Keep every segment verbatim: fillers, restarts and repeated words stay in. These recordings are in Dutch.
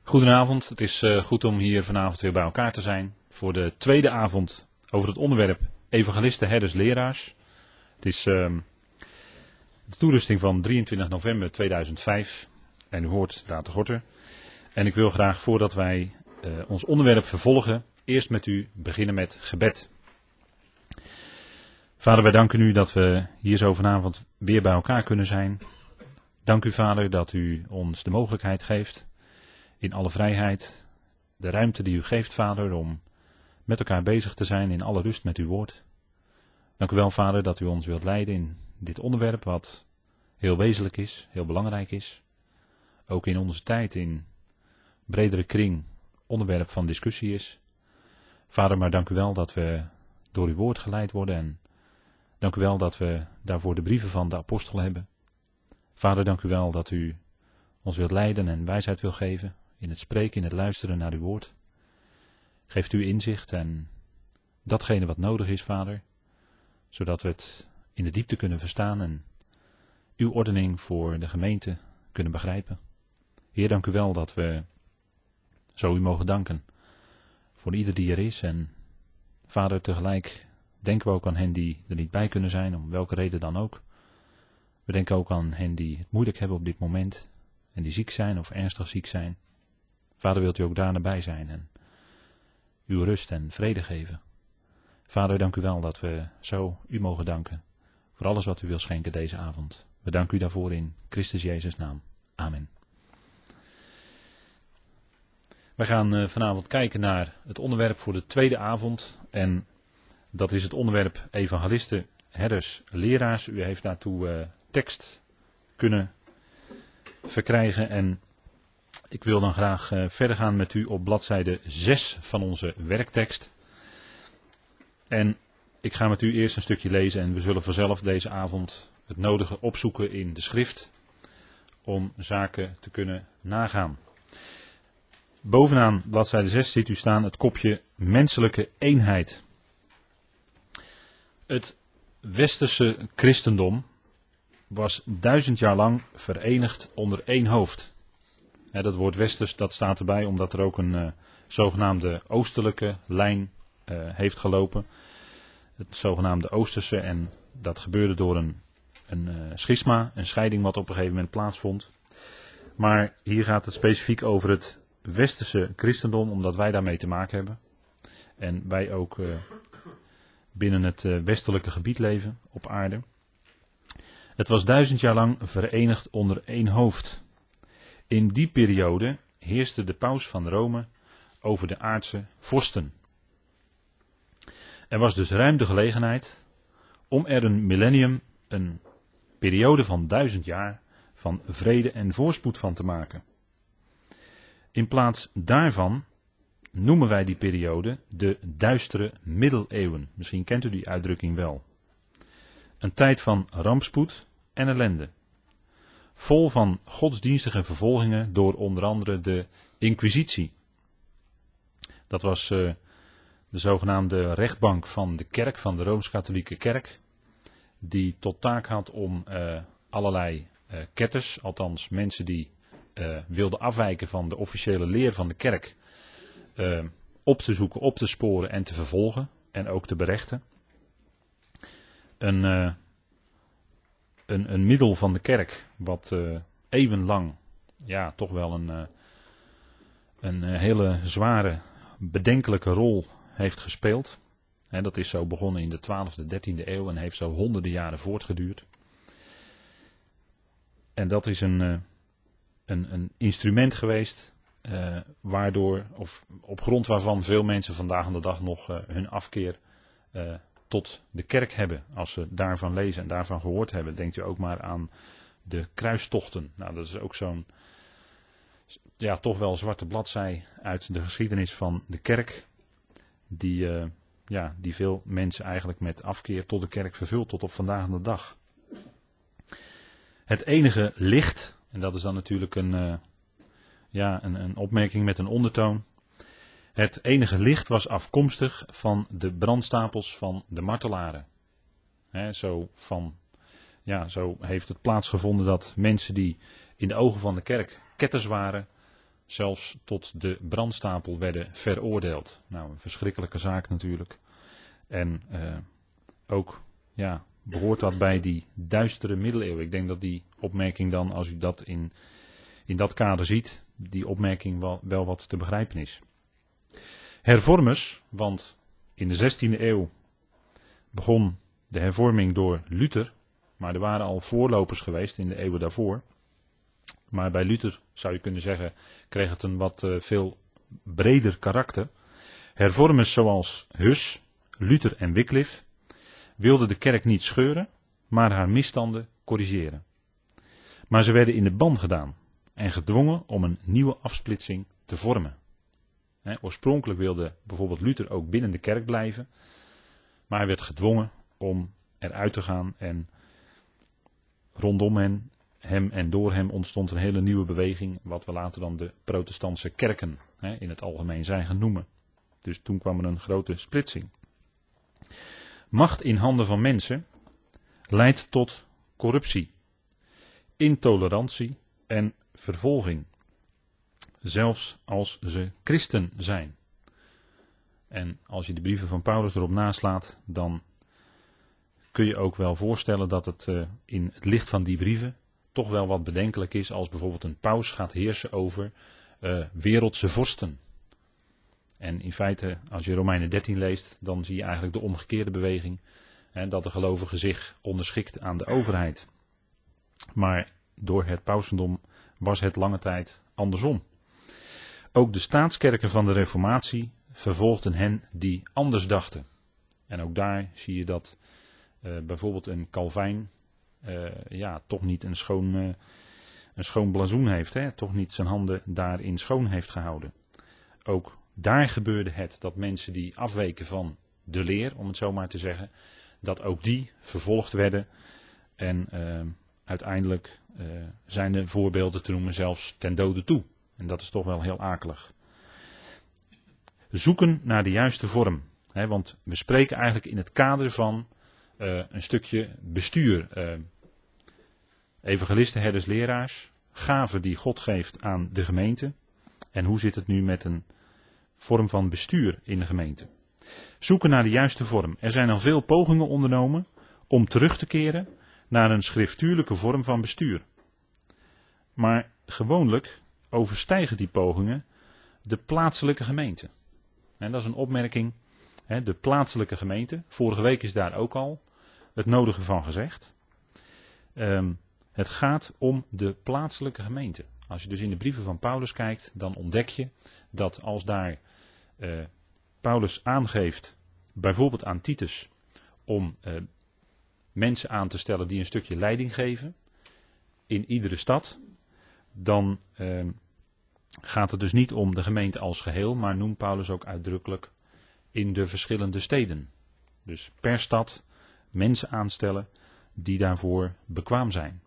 Goedenavond, het is uh, goed om hier vanavond weer bij elkaar te zijn voor de tweede avond over het onderwerp evangelisten, herders, leraars. Het is uh, de toerusting van drieëntwintig november tweeduizend vijf en u hoort Dater Gorter. En ik wil graag voordat wij uh, ons onderwerp vervolgen, eerst met u beginnen met gebed. Vader, wij danken u dat we hier zo vanavond weer bij elkaar kunnen zijn. Dank u, Vader, dat u ons de mogelijkheid geeft, in alle vrijheid, de ruimte die u geeft, Vader, om met elkaar bezig te zijn in alle rust met uw woord. Dank u wel, Vader, dat u ons wilt leiden in dit onderwerp wat heel wezenlijk is, heel belangrijk is. Ook in onze tijd in bredere kring onderwerp van discussie is. Vader, maar dank u wel dat we door uw woord geleid worden en dank u wel dat we daarvoor de brieven van de apostel hebben. Vader, dank u wel dat u ons wilt leiden en wijsheid wil geven in het spreken, in het luisteren naar uw woord. Geeft u inzicht en datgene wat nodig is, Vader, zodat we het in de diepte kunnen verstaan en uw ordening voor de gemeente kunnen begrijpen. Heer, dank u wel dat we zo u mogen danken voor ieder die er is. En Vader, tegelijk denken we ook aan hen die er niet bij kunnen zijn, om welke reden dan ook. We denken ook aan hen die het moeilijk hebben op dit moment en die ziek zijn of ernstig ziek zijn. Vader, wilt u ook daar nabij zijn en uw rust en vrede geven. Vader, dank u wel dat we zo u mogen danken voor alles wat u wil schenken deze avond. We danken u daarvoor in Christus Jezus' naam. Amen. We gaan uh, vanavond kijken naar het onderwerp voor de tweede avond. En dat is het onderwerp evangelisten, herders, leraars. U heeft daartoe uh, tekst kunnen verkrijgen. En ik wil dan graag uh, verder gaan met u op bladzijde zes van onze werktekst. En ik ga met u eerst een stukje lezen en we zullen vanzelf deze avond het nodige opzoeken in de schrift om zaken te kunnen nagaan. Bovenaan bladzijde zes ziet u staan het kopje menselijke eenheid. Het westerse christendom was duizend jaar lang verenigd onder één hoofd. Ja, dat woord westers, dat staat erbij omdat er ook een uh, zogenaamde oostelijke lijn uh, heeft gelopen. Het zogenaamde oosterse, en dat gebeurde door een, een uh, schisma, een scheiding wat op een gegeven moment plaatsvond. Maar hier gaat het specifiek over het westerse christendom, omdat wij daarmee te maken hebben. En wij ook uh, binnen het uh, westelijke gebied leven op aarde. Het was duizend jaar lang verenigd onder één hoofd. In die periode heerste de paus van Rome over de aardse vorsten. Er was dus ruim de gelegenheid om er een millennium, een periode van duizend jaar, van vrede en voorspoed van te maken. In plaats daarvan noemen wij die periode de duistere middeleeuwen. Misschien kent u die uitdrukking wel. Een tijd van rampspoed en ellende. Vol van godsdienstige vervolgingen door onder andere de Inquisitie. Dat was uh, de zogenaamde rechtbank van de kerk, van de Rooms-Katholieke kerk. Die tot taak had om uh, allerlei uh, ketters, althans mensen die uh, wilden afwijken van de officiële leer van de kerk, uh, op te zoeken, op te sporen en te vervolgen en ook te berechten. Een... Uh, Een, een middel van de kerk, wat uh, eeuwenlang, ja, toch wel een, uh, een uh, hele zware, bedenkelijke rol heeft gespeeld. He, dat is zo begonnen in de twaalfde, dertiende eeuw en heeft zo honderden jaren voortgeduurd. En dat is een, uh, een, een instrument geweest, uh, waardoor, of op grond waarvan veel mensen vandaag aan de dag nog uh, hun afkeer uh, tot de kerk hebben. Als ze daarvan lezen en daarvan gehoord hebben, denkt u ook maar aan de kruistochten. Nou, dat is ook zo'n, ja, toch wel zwarte bladzij uit de geschiedenis van de kerk. Die, uh, ja, die veel mensen eigenlijk met afkeer tot de kerk vervult tot op vandaag aan de dag. Het enige licht, en dat is dan natuurlijk een, uh, ja, een, een opmerking met een ondertoon. Het enige licht was afkomstig van de brandstapels van de martelaren. He, zo, van, ja, zo heeft het plaatsgevonden dat mensen die in de ogen van de kerk ketters waren, zelfs tot de brandstapel werden veroordeeld. Nou, een verschrikkelijke zaak natuurlijk. En uh, ook ja, behoort dat bij die duistere middeleeuwen. Ik denk dat die opmerking dan, als u dat in, in dat kader ziet, die opmerking wel, wel wat te begrijpen is. Hervormers, want in de zestiende eeuw begon de hervorming door Luther, maar er waren al voorlopers geweest in de eeuwen daarvoor. Maar bij Luther, zou je kunnen zeggen, kreeg het een wat uh, veel breder karakter. Hervormers zoals Hus, Luther en Wycliffe wilden de kerk niet scheuren, maar haar misstanden corrigeren. Maar ze werden in de ban gedaan en gedwongen om een nieuwe afsplitsing te vormen. He, oorspronkelijk wilde bijvoorbeeld Luther ook binnen de kerk blijven, maar hij werd gedwongen om eruit te gaan en rondom hen, hem en door hem ontstond een hele nieuwe beweging, wat we later dan de protestantse kerken he, in het algemeen zijn gaan noemen. Dus toen kwam er een grote splitsing. Macht in handen van mensen leidt tot corruptie, intolerantie en vervolging. Zelfs als ze christen zijn. En als je de brieven van Paulus erop naslaat, dan kun je ook wel voorstellen dat het uh, in het licht van die brieven toch wel wat bedenkelijk is als bijvoorbeeld een paus gaat heersen over uh, wereldse vorsten. En in feite, als je Romeinen dertien leest, dan zie je eigenlijk de omgekeerde beweging. Hè, dat de gelovige zich onderschikt aan de overheid. Maar door het pausendom was het lange tijd andersom. Ook de staatskerken van de Reformatie vervolgden hen die anders dachten. En ook daar zie je dat uh, bijvoorbeeld een Calvijn uh, ja, toch niet een schoon, uh, een schoon blazoen heeft. Hè, toch niet zijn handen daarin schoon heeft gehouden. Ook daar gebeurde het dat mensen die afweken van de leer, om het zo maar te zeggen, dat ook die vervolgd werden. En uh, uiteindelijk uh, zijn er voorbeelden te noemen zelfs ten dode toe. En dat is toch wel heel akelig. Zoeken naar de juiste vorm. Hè, want we spreken eigenlijk in het kader van uh, een stukje bestuur. Uh, evangelisten, herders, leraars. Gaven die God geeft aan de gemeente. En hoe zit het nu met een vorm van bestuur in de gemeente? Zoeken naar de juiste vorm. Er zijn al veel pogingen ondernomen om terug te keren naar een schriftuurlijke vorm van bestuur. Maar gewoonlijk overstijgen die pogingen de plaatselijke gemeente. En dat is een opmerking, hè, de plaatselijke gemeente. Vorige week is daar ook al het nodige van gezegd. Um, het gaat om de plaatselijke gemeente. Als je dus in de brieven van Paulus kijkt, dan ontdek je dat als daar uh, Paulus aangeeft, bijvoorbeeld aan Titus, om uh, mensen aan te stellen die een stukje leiding geven in iedere stad, dan uh, gaat het dus niet om de gemeente als geheel, maar noemt Paulus ook uitdrukkelijk in de verschillende steden. Dus per stad mensen aanstellen die daarvoor bekwaam zijn.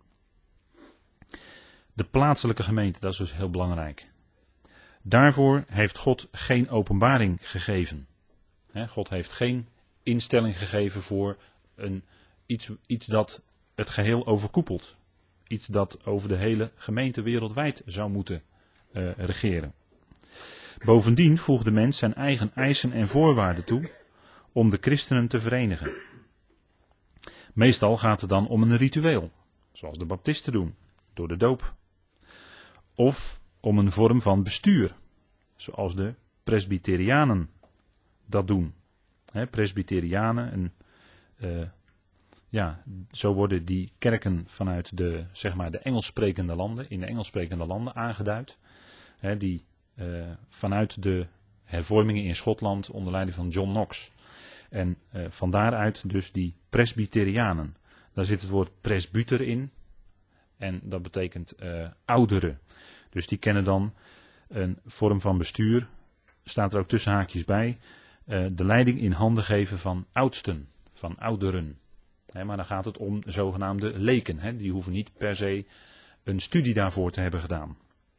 De plaatselijke gemeente, dat is dus heel belangrijk. Daarvoor heeft God geen openbaring gegeven. He, God heeft geen instelling gegeven voor een, iets, iets dat het geheel overkoepelt. Iets dat over de hele gemeente wereldwijd zou moeten uh, regeren. Bovendien voegt de mens zijn eigen eisen en voorwaarden toe om de christenen te verenigen. Meestal gaat het dan om een ritueel, zoals de baptisten doen, door de doop. Of om een vorm van bestuur, zoals de presbyterianen dat doen. He, presbyterianen, en, uh, ja, zo worden die kerken vanuit de, zeg maar, de Engelssprekende landen, in de Engelssprekende landen aangeduid. He, die uh, vanuit de hervormingen in Schotland onder leiding van John Knox. En uh, van daaruit dus die presbyterianen. Daar zit het woord presbyter in. En dat betekent uh, ouderen. Dus die kennen dan een vorm van bestuur. Staat er ook tussen haakjes bij. Uh, de leiding in handen geven van oudsten. Van ouderen. He, maar dan gaat het om zogenaamde leken. He, die hoeven niet per se een studie daarvoor te hebben gedaan.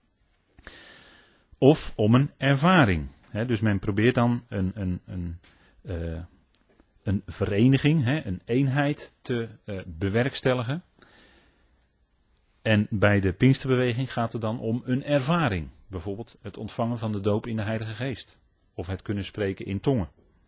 Of om een ervaring. He, dus men probeert dan een, een, een, uh, een vereniging, he, een eenheid te uh, bewerkstelligen. En bij de Pinksterbeweging gaat het dan om een ervaring. Bijvoorbeeld het ontvangen van de doop in de Heilige Geest. Of het kunnen spreken in tongen.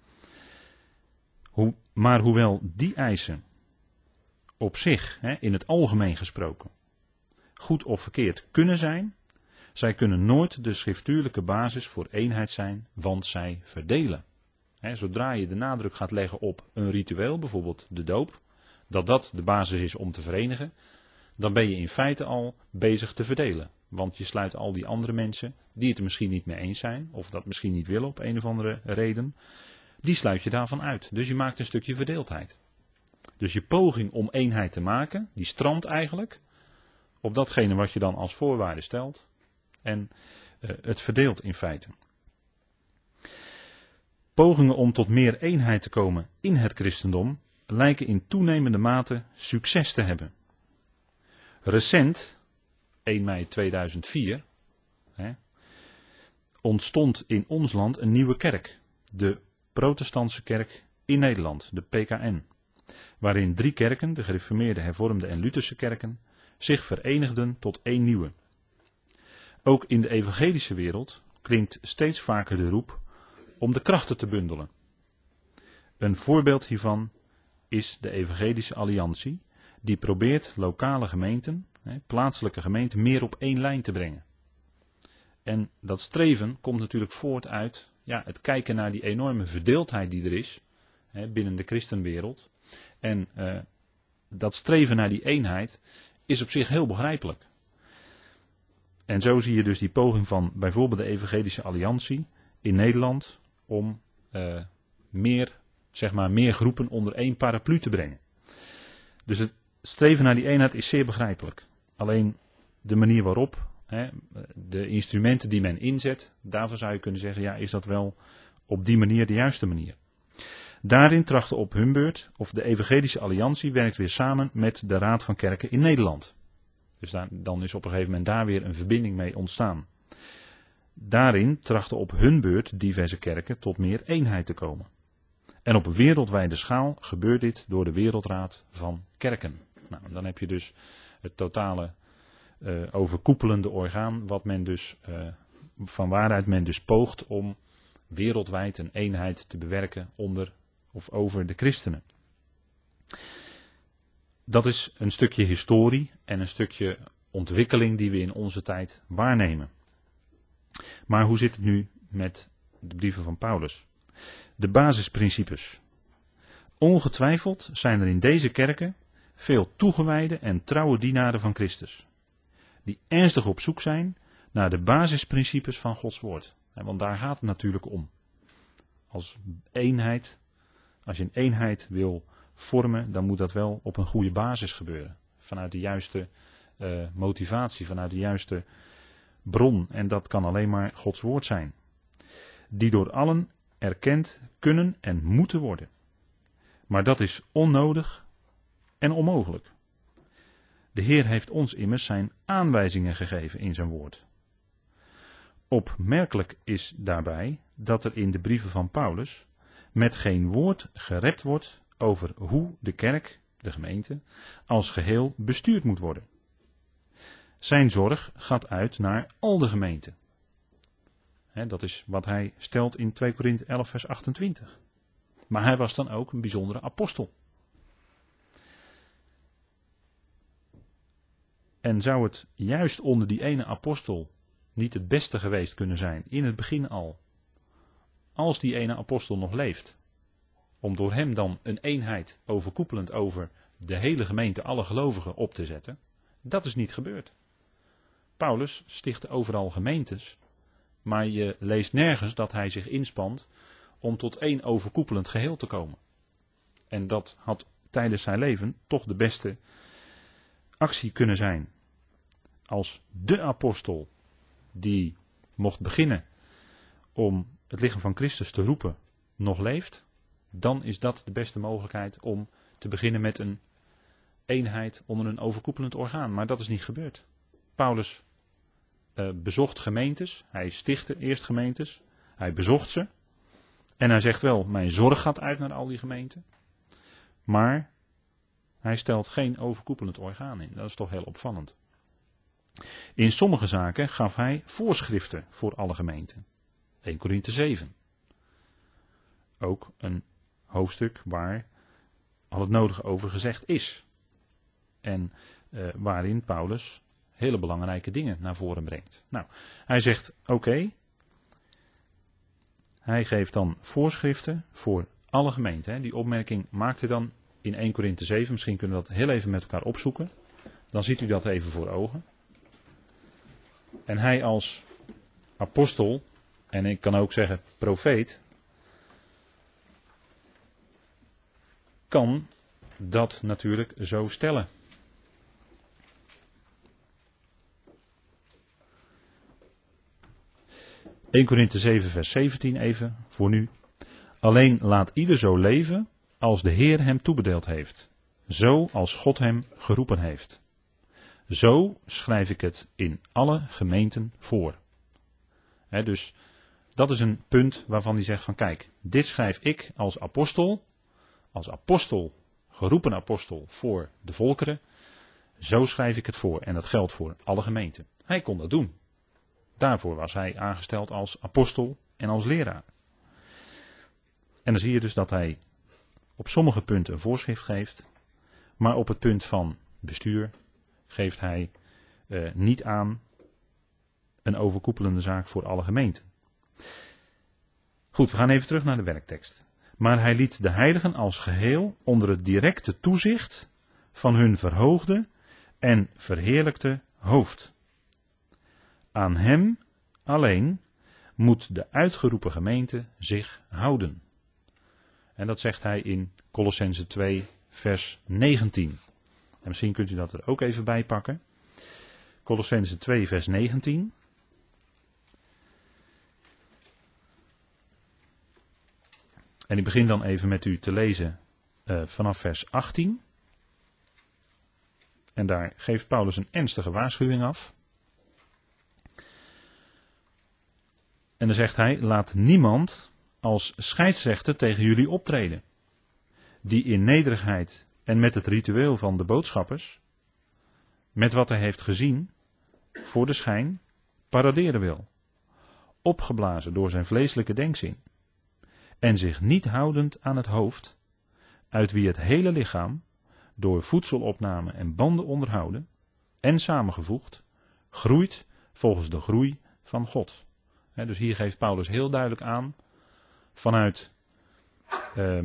Hoe, maar hoewel die eisen op zich, hè, in het algemeen gesproken, goed of verkeerd kunnen zijn, zij kunnen nooit de schriftuurlijke basis voor eenheid zijn, want zij verdelen. Hè, zodra je de nadruk gaat leggen op een ritueel, bijvoorbeeld de doop, dat dat de basis is om te verenigen, dan ben je in feite al bezig te verdelen. Want je sluit al die andere mensen, die het er misschien niet mee eens zijn, of dat misschien niet willen op een of andere reden, die sluit je daarvan uit. Dus je maakt een stukje verdeeldheid. Dus je poging om eenheid te maken, die strandt eigenlijk op datgene wat je dan als voorwaarde stelt. En uh, het verdeelt in feite. Pogingen om tot meer eenheid te komen in het christendom lijken in toenemende mate succes te hebben. Recent, één mei tweeduizend vier, hè, ontstond in ons land een nieuwe kerk. De Protestantse Kerk in Nederland, de P K N. Waarin drie kerken, de gereformeerde, hervormde en Lutherse kerken, zich verenigden tot één nieuwe. Ook in de evangelische wereld klinkt steeds vaker de roep om de krachten te bundelen. Een voorbeeld hiervan is de Evangelische Alliantie, die probeert lokale gemeenten, plaatselijke gemeenten, meer op één lijn te brengen. En dat streven komt natuurlijk voort uit ja, het kijken naar die enorme verdeeldheid die er is hè, binnen de christenwereld. En uh, dat streven naar die eenheid is op zich heel begrijpelijk. En zo zie je dus die poging van bijvoorbeeld de Evangelische Alliantie in Nederland om uh, meer, zeg maar, meer groepen onder één paraplu te brengen. Dus het streven naar die eenheid is zeer begrijpelijk. Alleen de manier waarop, hè, de instrumenten die men inzet, daarvan zou je kunnen zeggen, ja, is dat wel op die manier de juiste manier. Daarin trachtte op hun beurt, of de Evangelische Alliantie werkt weer samen met de Raad van Kerken in Nederland. Dus daar, dan is op een gegeven moment daar weer een verbinding mee ontstaan. Daarin trachten op hun beurt diverse kerken tot meer eenheid te komen. En op wereldwijde schaal gebeurt dit door de Wereldraad van Kerken. Nou, dan heb je dus het totale uh, overkoepelende orgaan, wat men dus, uh, van waaruit men dus poogt om wereldwijd een eenheid te bewerken onder of over de christenen. Dat is een stukje historie en een stukje ontwikkeling die we in onze tijd waarnemen. Maar hoe zit het nu met de brieven van Paulus? De basisprincipes. Ongetwijfeld zijn er in deze kerken veel toegewijde en trouwe dienaren van Christus, die ernstig op zoek zijn naar de basisprincipes van Gods woord. Want daar gaat het natuurlijk om. Als eenheid, als je een eenheid wil vormen, dan moet dat wel op een goede basis gebeuren. Vanuit de juiste uh, motivatie, vanuit de juiste bron. En dat kan alleen maar Gods woord zijn. Die door allen erkend kunnen en moeten worden. Maar dat is onnodig en onmogelijk. De Heer heeft ons immers zijn aanwijzingen gegeven in zijn woord. Opmerkelijk is daarbij dat er in de brieven van Paulus met geen woord gerept wordt over hoe de kerk, de gemeente, als geheel bestuurd moet worden. Zijn zorg gaat uit naar al de gemeenten. He, dat is wat hij stelt in twee Korinthe elf vers achtentwintig. Maar hij was dan ook een bijzondere apostel. En zou het juist onder die ene apostel niet het beste geweest kunnen zijn, in het begin al, als die ene apostel nog leeft, om door hem dan een eenheid overkoepelend over de hele gemeente, alle gelovigen op te zetten? Dat is niet gebeurd. Paulus stichtte overal gemeentes, maar je leest nergens dat hij zich inspant om tot één overkoepelend geheel te komen. En dat had tijdens zijn leven toch de beste actie kunnen zijn. Als de apostel die mocht beginnen om het lichaam van Christus te roepen nog leeft, dan is dat de beste mogelijkheid om te beginnen met een eenheid onder een overkoepelend orgaan. Maar dat is niet gebeurd. Paulus uh, bezocht gemeentes, hij stichtte eerst gemeentes, hij bezocht ze en hij zegt wel, mijn zorg gaat uit naar al die gemeenten, maar hij stelt geen overkoepelend orgaan in. Dat is toch heel opvallend. In sommige zaken gaf hij voorschriften voor alle gemeenten. Eerste Korinthe zeven. Ook een hoofdstuk waar al het nodige over gezegd is. En uh, waarin Paulus hele belangrijke dingen naar voren brengt. Nou, hij zegt oké. Okay, hij geeft dan voorschriften voor alle gemeenten. Hè. Die opmerking maakt hij dan in Eerste Korinthe zeven. Misschien kunnen we dat heel even met elkaar opzoeken. Dan ziet u dat even voor ogen. En hij als apostel, en ik kan ook zeggen profeet, kan dat natuurlijk zo stellen. Eerste Korinthe zeven vers zeventien even voor nu. Alleen laat ieder zo leven als de Heer hem toebedeeld heeft. Zo als God hem geroepen heeft. Zo schrijf ik het in alle gemeenten voor. He, dus dat is een punt waarvan hij zegt van kijk, dit schrijf ik als apostel, als apostel, geroepen apostel voor de volkeren. Zo schrijf ik het voor en dat geldt voor alle gemeenten. Hij kon dat doen. Daarvoor was hij aangesteld als apostel en als leraar. En dan zie je dus dat hij op sommige punten een voorschrift geeft, maar op het punt van bestuur geeft hij uh, niet aan een overkoepelende zaak voor alle gemeenten. Goed, we gaan even terug naar de werktekst. Maar hij liet de heiligen als geheel onder het directe toezicht van hun verhoogde en verheerlijkte hoofd. Aan hem alleen moet de uitgeroepen gemeente zich houden. En dat zegt hij in Kolossenzen twee vers negentien. En misschien kunt u dat er ook even bij pakken. Kolossenzen twee vers negentien. En ik begin dan even met u te lezen uh, vanaf vers achttien. En daar geeft Paulus een ernstige waarschuwing af. En dan zegt hij, laat niemand als scheidsrechter tegen jullie optreden, die in nederigheid en met het ritueel van de boodschappers, met wat hij heeft gezien, voor de schijn, paraderen wil, opgeblazen door zijn vleeselijke denkzin, en zich niet houdend aan het hoofd, uit wie het hele lichaam, door voedselopname en banden onderhouden, en samengevoegd, groeit volgens de groei van God. He, dus hier geeft Paulus heel duidelijk aan, vanuit uh,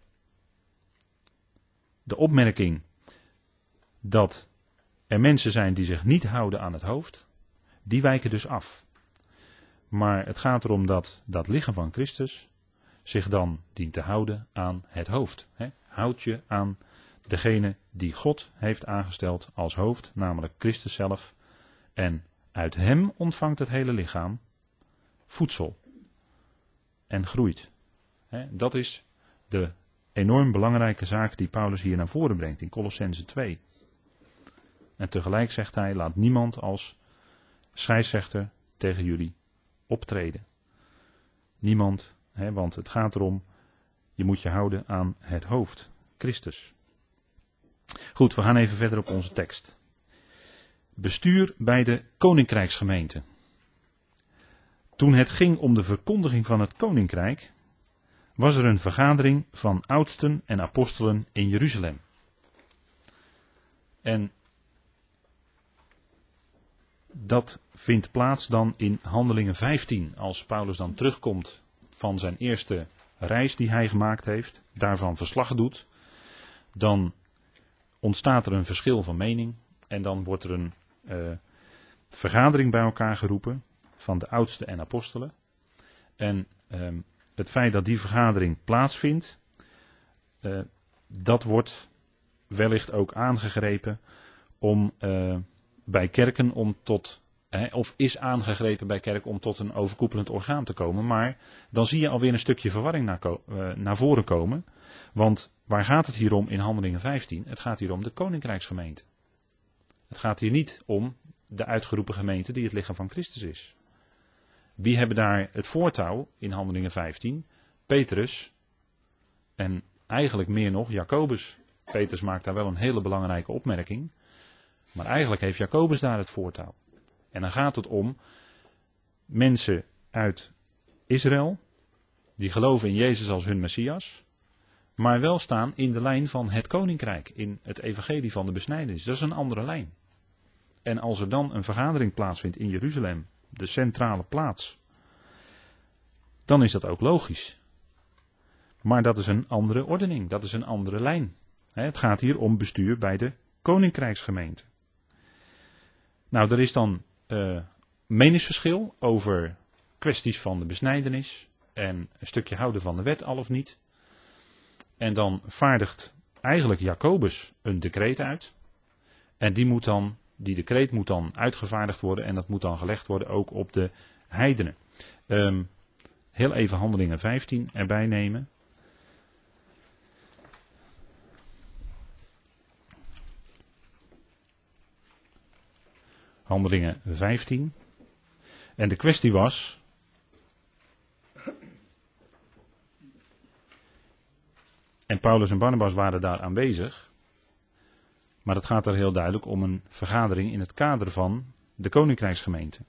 de opmerking dat er mensen zijn die zich niet houden aan het hoofd, die wijken dus af. Maar het gaat erom dat dat lichaam van Christus zich dan dient te houden aan het hoofd. He, houd je aan degene die God heeft aangesteld als hoofd, namelijk Christus zelf. En uit hem ontvangt het hele lichaam voedsel en groeit. He, dat is de enorm belangrijke zaak die Paulus hier naar voren brengt in Kolossenzen twee. En tegelijk zegt hij, laat niemand als scheidsrechter tegen jullie optreden. Niemand, he, want het gaat erom, je moet je houden aan het hoofd, Christus. Goed, we gaan even verder op onze tekst. Bestuur bij de koninkrijksgemeente. Toen het ging om de verkondiging van het koninkrijk, was er een vergadering van oudsten en apostelen in Jeruzalem. En dat vindt plaats dan in Handelingen vijftien, als Paulus dan terugkomt van zijn eerste reis die hij gemaakt heeft, daarvan verslag doet, dan ontstaat er een verschil van mening en dan wordt er een uh, vergadering bij elkaar geroepen van de oudsten en apostelen. En uh, het feit dat die vergadering plaatsvindt, uh, dat wordt wellicht ook aangegrepen om uh, bij kerken om tot, eh, of is aangegrepen bij kerken om tot een overkoepelend orgaan te komen. Maar dan zie je alweer een stukje verwarring naar, uh, naar voren komen. Want waar gaat het hier om in Handelingen vijftien? Het gaat hier om de koninkrijksgemeente. Het gaat hier niet om de uitgeroepen gemeente die het lichaam van Christus is. Wie hebben daar het voortouw in Handelingen vijftien? Petrus en eigenlijk meer nog Jacobus. Petrus maakt daar wel een hele belangrijke opmerking. Maar eigenlijk heeft Jacobus daar het voortouw. En dan gaat het om mensen uit Israël, die geloven in Jezus als hun Messias, maar wel staan in de lijn van het koninkrijk, in het evangelie van de besnijdenis. Dat is een andere lijn. En als er dan een vergadering plaatsvindt in Jeruzalem, de centrale plaats, dan is dat ook logisch. Maar dat is een andere ordening, dat is een andere lijn. Het gaat hier om bestuur bij de koninkrijksgemeente. Nou, er is dan uh, meningsverschil over kwesties van de besnijdenis en een stukje houden van de wet al of niet. En dan vaardigt eigenlijk Jacobus een decreet uit. En die, moet dan, die decreet moet dan uitgevaardigd worden en dat moet dan gelegd worden ook op de heidenen. Um, heel even Handelingen vijftien erbij nemen. Handelingen vijftien. En de kwestie was, en Paulus en Barnabas waren daar aanwezig, maar het gaat er heel duidelijk om een vergadering in het kader van de koninkrijksgemeente.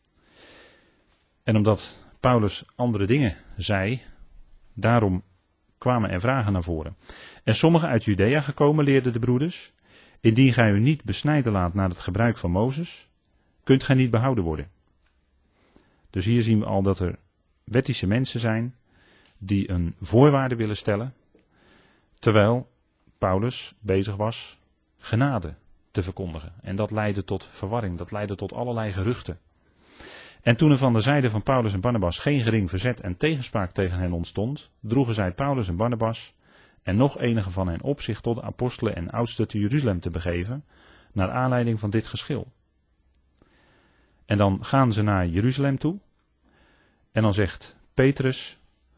En omdat Paulus andere dingen zei, daarom kwamen er vragen naar voren. En sommigen uit Judea gekomen leerden de broeders, indien gij u niet besnijden laat naar het gebruik van Mozes, kunt gij niet behouden worden. Dus hier zien we al dat er wettische mensen zijn die een voorwaarde willen stellen, terwijl Paulus bezig was genade te verkondigen. En dat leidde tot verwarring, dat leidde tot allerlei geruchten. En toen er van de zijde van Paulus en Barnabas geen gering verzet en tegenspraak tegen hen ontstond, droegen zij Paulus en Barnabas en nog enige van hen op zich tot de apostelen en oudsten te Jeruzalem te begeven, naar aanleiding van dit geschil. En dan gaan ze naar Jeruzalem toe. En dan zegt Petrus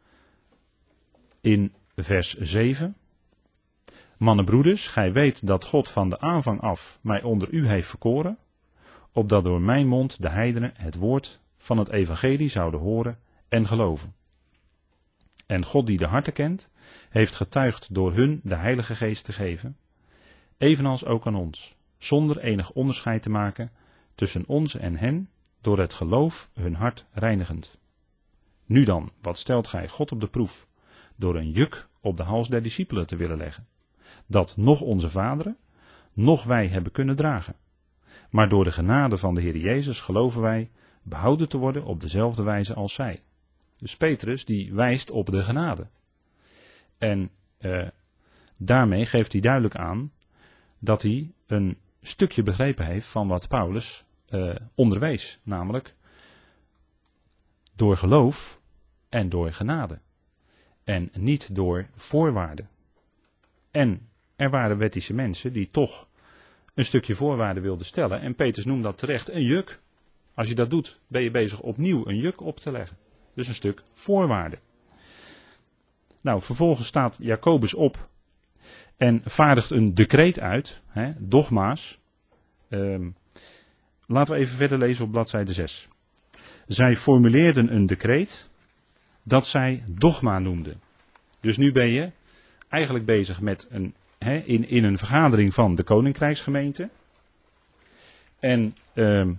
in vers zeven. Mannenbroeders, gij weet dat God van de aanvang af mij onder u heeft verkoren, opdat door mijn mond de heidenen het woord van het evangelie zouden horen en geloven. En God die de harten kent, heeft getuigd door hun de Heilige Geest te geven, evenals ook aan ons, zonder enig onderscheid te maken tussen ons en hen, door het geloof hun hart reinigend. Nu dan, wat stelt gij God op de proef, door een juk op de hals der discipelen te willen leggen, dat nog onze vaderen, nog wij hebben kunnen dragen. Maar door de genade van de Heer Jezus geloven wij behouden te worden op dezelfde wijze als zij. Dus Petrus die wijst op de genade. En uh, daarmee geeft hij duidelijk aan dat hij een stukje begrepen heeft van wat Paulus uh, onderwees. Namelijk door geloof en door genade. En niet door voorwaarden. En er waren wettische mensen die toch een stukje voorwaarden wilden stellen. En Petrus noemt dat terecht een juk. Als je dat doet, ben je bezig opnieuw een juk op te leggen. Dus een stuk voorwaarden. Nou, vervolgens staat Jacobus op en vaardigt een decreet uit, hè, dogma's. Um, laten we even verder lezen op bladzijde zes. Zij formuleerden een decreet dat zij dogma noemden. Dus nu ben je eigenlijk bezig met een, hè, in, in een vergadering van de koninkrijksgemeente. En um,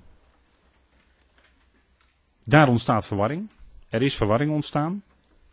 daar ontstaat verwarring. Er is verwarring ontstaan.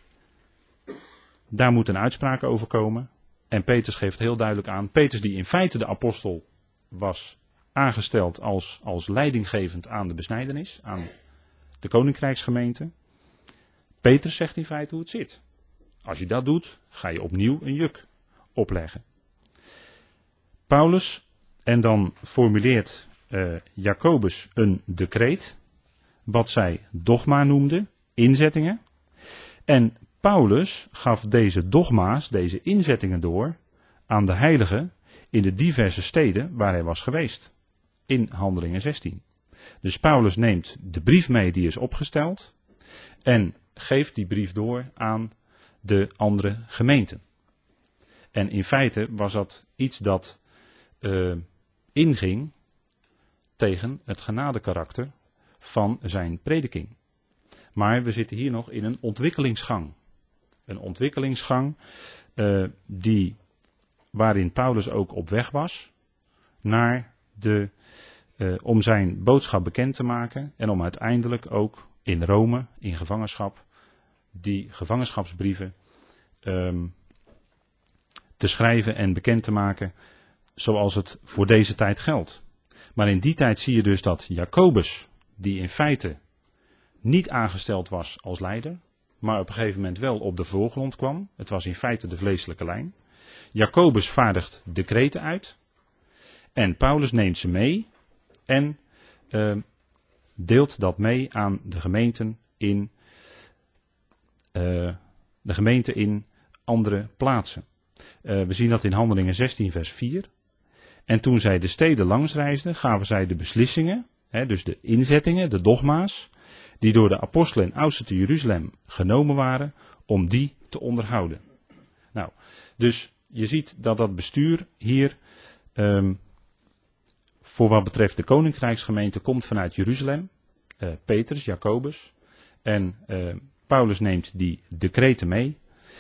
Daar moet een uitspraak over komen. En Petrus geeft heel duidelijk aan. Petrus die in feite de apostel was aangesteld als, als leidinggevend aan de besnijdenis. Aan de koninkrijksgemeente. Petrus zegt in feite hoe het zit. Als je dat doet, ga je opnieuw een juk opleggen. Paulus, en dan formuleert uh, Jacobus een decreet. Wat zij dogma noemden, inzettingen. En Paulus gaf deze dogma's, deze inzettingen door aan de heiligen in de diverse steden waar hij was geweest. In Handelingen zestien. Dus Paulus neemt de brief mee die is opgesteld en geeft die brief door aan de andere gemeenten. En in feite was dat iets dat uh, inging tegen het genadekarakter van zijn prediking. Maar we zitten hier nog in een ontwikkelingsgang. Een ontwikkelingsgang uh, die, waarin Paulus ook op weg was naar de uh, om zijn boodschap bekend te maken en om uiteindelijk ook in Rome, in gevangenschap, die gevangenschapsbrieven um, te schrijven en bekend te maken zoals het voor deze tijd geldt. Maar in die tijd zie je dus dat Jacobus, die in feite niet aangesteld was als leider, maar op een gegeven moment wel op de voorgrond kwam. Het was in feite de vleeselijke lijn. Jacobus vaardigt decreten uit. En Paulus neemt ze mee en uh, deelt dat mee aan de gemeenten in, uh, de gemeente in andere plaatsen. Uh, we zien dat in Handelingen zestien vers vier. En toen zij de steden langsreisden, gaven zij de beslissingen, hè, dus de inzettingen, de dogma's, die door de apostelen in oudste te Jeruzalem genomen waren, om die te onderhouden. Nou, dus je ziet dat dat bestuur hier, um, voor wat betreft de koninkrijksgemeente, komt vanuit Jeruzalem. Uh, Petrus, Jacobus. En uh, Paulus neemt die decreten mee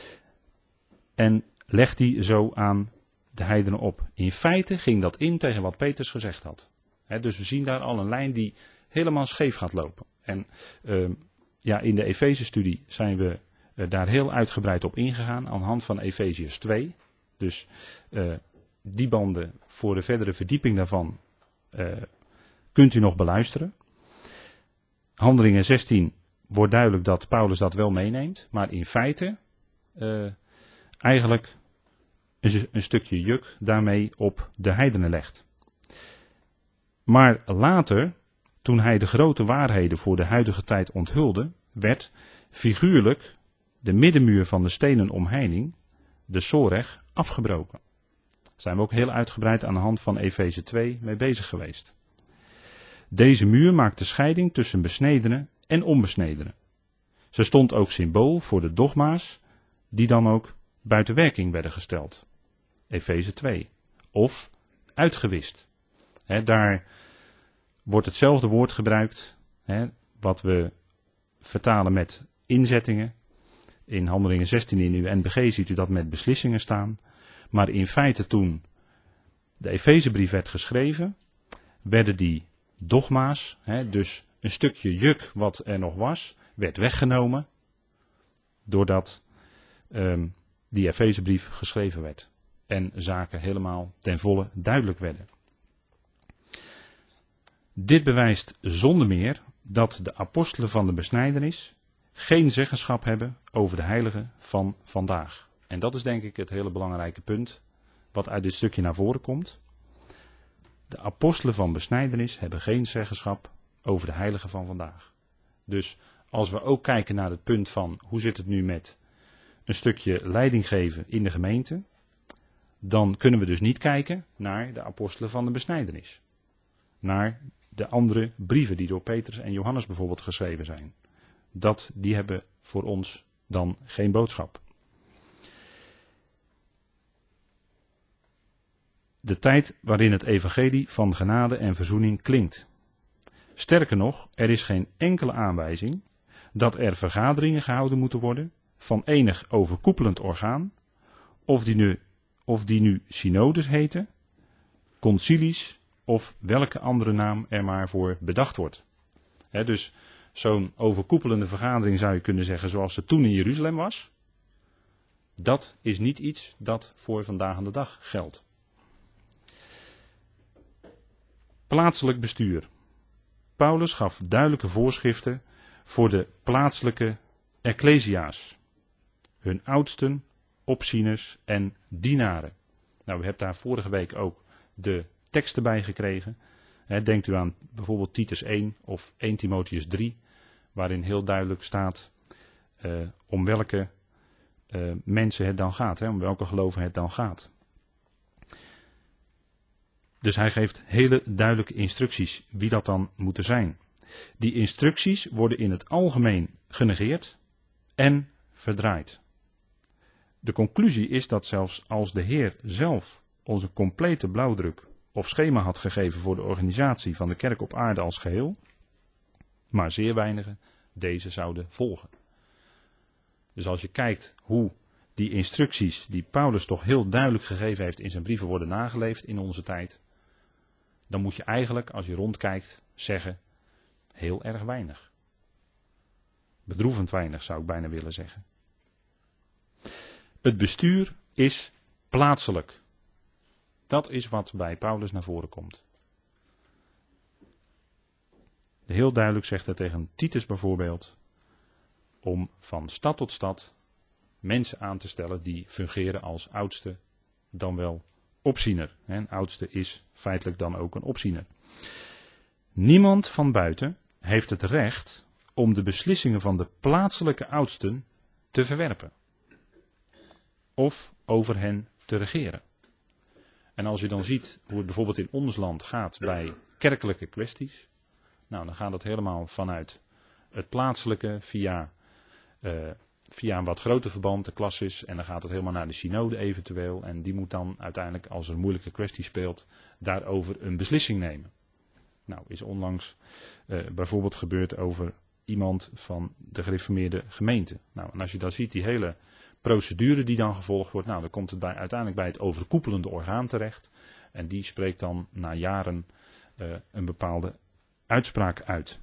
en legt die zo aan de heidenen op. In feite ging dat in tegen wat Petrus gezegd had. He, dus we zien daar al een lijn die helemaal scheef gaat lopen. En uh, ja, in de Efeze-studie zijn we uh, daar heel uitgebreid op ingegaan aan de hand van Efeziërs twee. Dus uh, die banden voor de verdere verdieping daarvan uh, kunt u nog beluisteren. Handelingen zestien wordt duidelijk dat Paulus dat wel meeneemt, maar in feite uh, eigenlijk een, een stukje juk daarmee op de heidenen legt. Maar later, toen hij de grote waarheden voor de huidige tijd onthulde, werd figuurlijk de middenmuur van de stenen omheining, de Soreg, afgebroken. Daar zijn we ook heel uitgebreid aan de hand van Efeze twee mee bezig geweest. Deze muur maakt de scheiding tussen besnedenen en onbesnedenen. Ze stond ook symbool voor de dogma's die dan ook buiten werking werden gesteld. Efeze twee. Of uitgewist. He, daar wordt hetzelfde woord gebruikt, he, wat we vertalen met inzettingen. In Handelingen zestien in uw N B G ziet u dat met beslissingen staan. Maar in feite toen de Efezebrief werd geschreven, werden die dogma's, he, dus een stukje juk wat er nog was, werd weggenomen doordat um, die Efezebrief geschreven werd. En zaken helemaal ten volle duidelijk werden. Dit bewijst zonder meer dat de apostelen van de besnijdenis geen zeggenschap hebben over de heiligen van vandaag. En dat is denk ik het hele belangrijke punt wat uit dit stukje naar voren komt. De apostelen van besnijdenis hebben geen zeggenschap over de heiligen van vandaag. Dus als we ook kijken naar het punt van hoe zit het nu met een stukje leiding geven in de gemeente, dan kunnen we dus niet kijken naar de apostelen van de besnijdenis. Naar de andere brieven die door Petrus en Johannes bijvoorbeeld geschreven zijn. Dat, die hebben voor ons dan geen boodschap. De tijd waarin het evangelie van genade en verzoening klinkt. Sterker nog, er is geen enkele aanwijzing dat er vergaderingen gehouden moeten worden van enig overkoepelend orgaan, of die nu, of die nu synodes heten, concilies of welke andere naam er maar voor bedacht wordt. He, dus zo'n overkoepelende vergadering zou je kunnen zeggen zoals het toen in Jeruzalem was. Dat is niet iets dat voor vandaag aan de dag geldt. Plaatselijk bestuur. Paulus gaf duidelijke voorschriften voor de plaatselijke ecclesia's. Hun oudsten, opzieners en dienaren. Nou, we hebben daar vorige week ook de teksten bij gekregen. He, denkt u aan bijvoorbeeld Titus één of eerste Timotheüs drie, waarin heel duidelijk staat uh, om welke uh, mensen het dan gaat, he, om welke geloven het dan gaat. Dus hij geeft hele duidelijke instructies wie dat dan moeten zijn. Die instructies worden in het algemeen genegeerd en verdraaid. De conclusie is dat zelfs als de Heer zelf onze complete blauwdruk of schema had gegeven voor de organisatie van de kerk op aarde als geheel, maar zeer weinigen deze zouden volgen. Dus als je kijkt hoe die instructies die Paulus toch heel duidelijk gegeven heeft in zijn brieven worden nageleefd in onze tijd, dan moet je eigenlijk, als je rondkijkt, zeggen, heel erg weinig. Bedroevend weinig, zou ik bijna willen zeggen. Het bestuur is plaatselijk. Dat is wat bij Paulus naar voren komt. Heel duidelijk zegt hij tegen Titus bijvoorbeeld, om van stad tot stad mensen aan te stellen die fungeren als oudste, dan wel opziener. Een oudste is feitelijk dan ook een opziener. Niemand van buiten heeft het recht om de beslissingen van de plaatselijke oudsten te verwerpen. Of over hen te regeren. En als je dan ziet hoe het bijvoorbeeld in ons land gaat bij kerkelijke kwesties. Nou, dan gaat het helemaal vanuit het plaatselijke via, uh, via een wat groter verband, de klassis. En dan gaat het helemaal naar de synode eventueel. En die moet dan uiteindelijk, als er een moeilijke kwestie speelt, daarover een beslissing nemen. Nou, is onlangs uh, bijvoorbeeld gebeurd over iemand van de gereformeerde gemeente. Nou, en als je dan ziet die hele procedure die dan gevolgd wordt, nou, dan komt het bij, uiteindelijk bij het overkoepelende orgaan terecht. En die spreekt dan na jaren uh, een bepaalde uitspraak uit.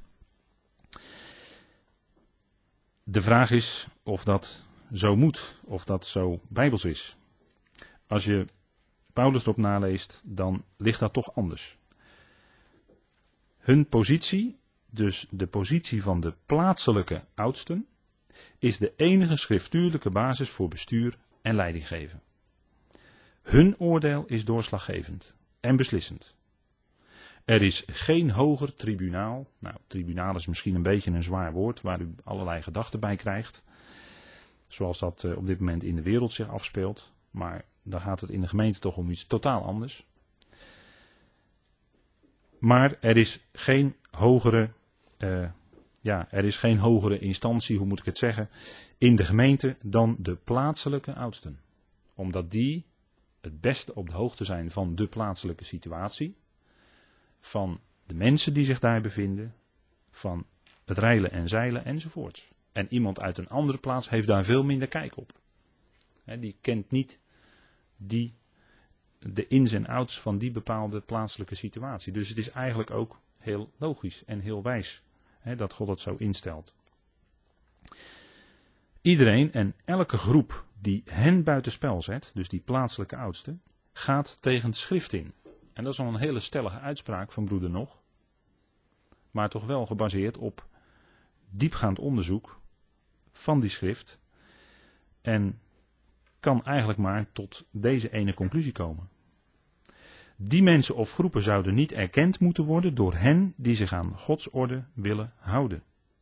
De vraag is of dat zo moet, of dat zo bijbels is. Als je Paulus erop naleest, dan ligt dat toch anders. Hun positie, dus de positie van de plaatselijke oudsten, is de enige schriftuurlijke basis voor bestuur en leidinggeven. Hun oordeel is doorslaggevend en beslissend. Er is geen hoger tribunaal. Nou, tribunaal is misschien een beetje een zwaar woord waar u allerlei gedachten bij krijgt. Zoals dat uh, op dit moment in de wereld zich afspeelt. Maar dan gaat het in de gemeente toch om iets totaal anders. Maar er is geen hogere, uh, ja, er is geen hogere instantie, hoe moet ik het zeggen, in de gemeente dan de plaatselijke oudsten. Omdat die het beste op de hoogte zijn van de plaatselijke situatie. Van de mensen die zich daar bevinden, van het reilen en zeilen enzovoorts. En iemand uit een andere plaats heeft daar veel minder kijk op. He, die kent niet die, de ins en outs van die bepaalde plaatselijke situatie. Dus het is eigenlijk ook heel logisch en heel wijs he, dat God het zo instelt. Iedereen en elke groep die hen buitenspel zet, dus die plaatselijke oudsten, gaat tegen de schrift in. En dat is al een hele stellige uitspraak van broeder Nog. Maar toch wel gebaseerd op diepgaand onderzoek van die schrift. En kan eigenlijk maar tot deze ene conclusie komen. Die mensen of groepen zouden niet erkend moeten worden door hen die zich aan Gods orde willen houden.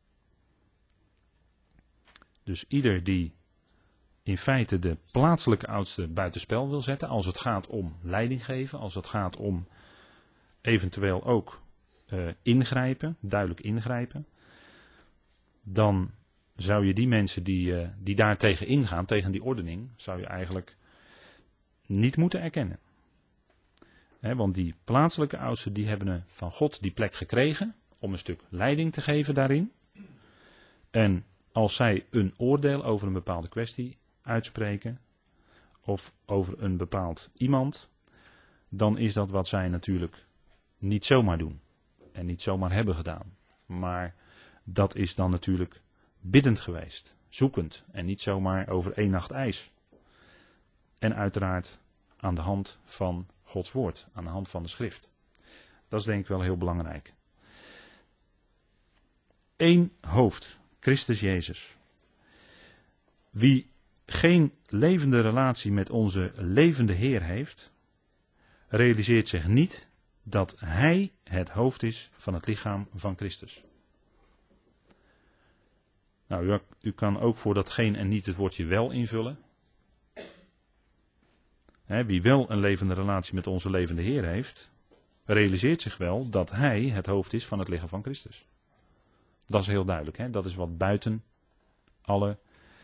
Dus ieder die in feite de plaatselijke oudste buitenspel wil zetten, als het gaat om leiding geven, als het gaat om eventueel ook uh, ingrijpen, duidelijk ingrijpen, dan zou je die mensen die, uh, die daar tegen ingaan, tegen die ordening, zou je eigenlijk niet moeten erkennen. He, want die plaatselijke oudsten die hebben van God die plek gekregen om een stuk leiding te geven daarin. En als zij een oordeel over een bepaalde kwestie uitspreken, of over een bepaald iemand, dan is dat wat zij natuurlijk niet zomaar doen. En niet zomaar hebben gedaan. Maar dat is dan natuurlijk biddend geweest, zoekend en niet zomaar over één nacht ijs. En uiteraard aan de hand van Gods woord, aan de hand van de schrift. Dat is denk ik wel heel belangrijk. Eén hoofd, Christus Jezus. Wie geen levende relatie met onze levende Heer heeft, realiseert zich niet dat Hij het hoofd is van het lichaam van Christus. Nou, u, u kan ook voor dat geen en niet het woordje wel invullen. He, wie wel een levende relatie met onze levende Heer heeft, realiseert zich wel dat Hij het hoofd is van het lichaam van Christus. Dat is heel duidelijk. He? Dat is wat buiten alle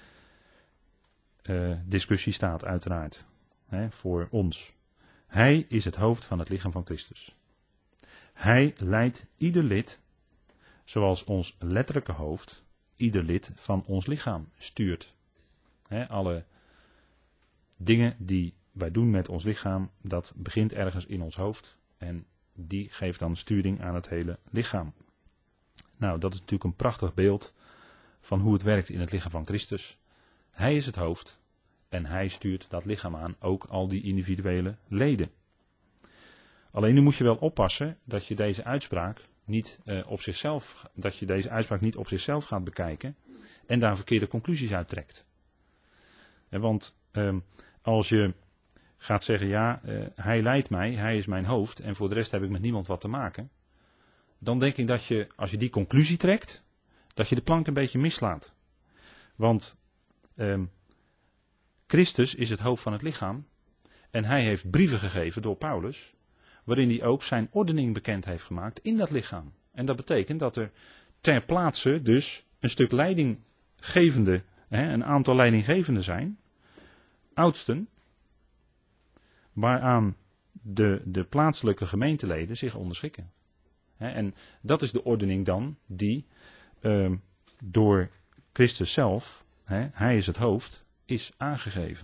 uh, discussie staat, uiteraard. He, voor ons. Hij is het hoofd van het lichaam van Christus. Hij leidt ieder lid, zoals ons letterlijke hoofd, ieder lid van ons lichaam stuurt. He, alle dingen die wij doen met ons lichaam, dat begint ergens in ons hoofd. En die geeft dan sturing aan het hele lichaam. Nou, dat is natuurlijk een prachtig beeld van hoe het werkt in het lichaam van Christus. Hij is het hoofd en hij stuurt dat lichaam aan, ook al die individuele leden. Alleen nu moet je wel oppassen dat je deze uitspraak niet uh, op zichzelf, dat je deze uitspraak niet op zichzelf gaat bekijken en daar verkeerde conclusies uit trekt. En want um, als je gaat zeggen, ja, uh, hij leidt mij, hij is mijn hoofd en voor de rest heb ik met niemand wat te maken, dan denk ik dat je, als je die conclusie trekt, dat je de plank een beetje mislaat. Want um, Christus is het hoofd van het lichaam en hij heeft brieven gegeven door Paulus, waarin hij ook zijn ordening bekend heeft gemaakt in dat lichaam. En dat betekent dat er ter plaatse dus een stuk leidinggevende, hè, een aantal leidinggevenden zijn, oudsten, waaraan de, de plaatselijke gemeenteleden zich onderschikken. Hè, en dat is de ordening dan die uh, door Christus zelf, hè, hij is het hoofd, is aangegeven.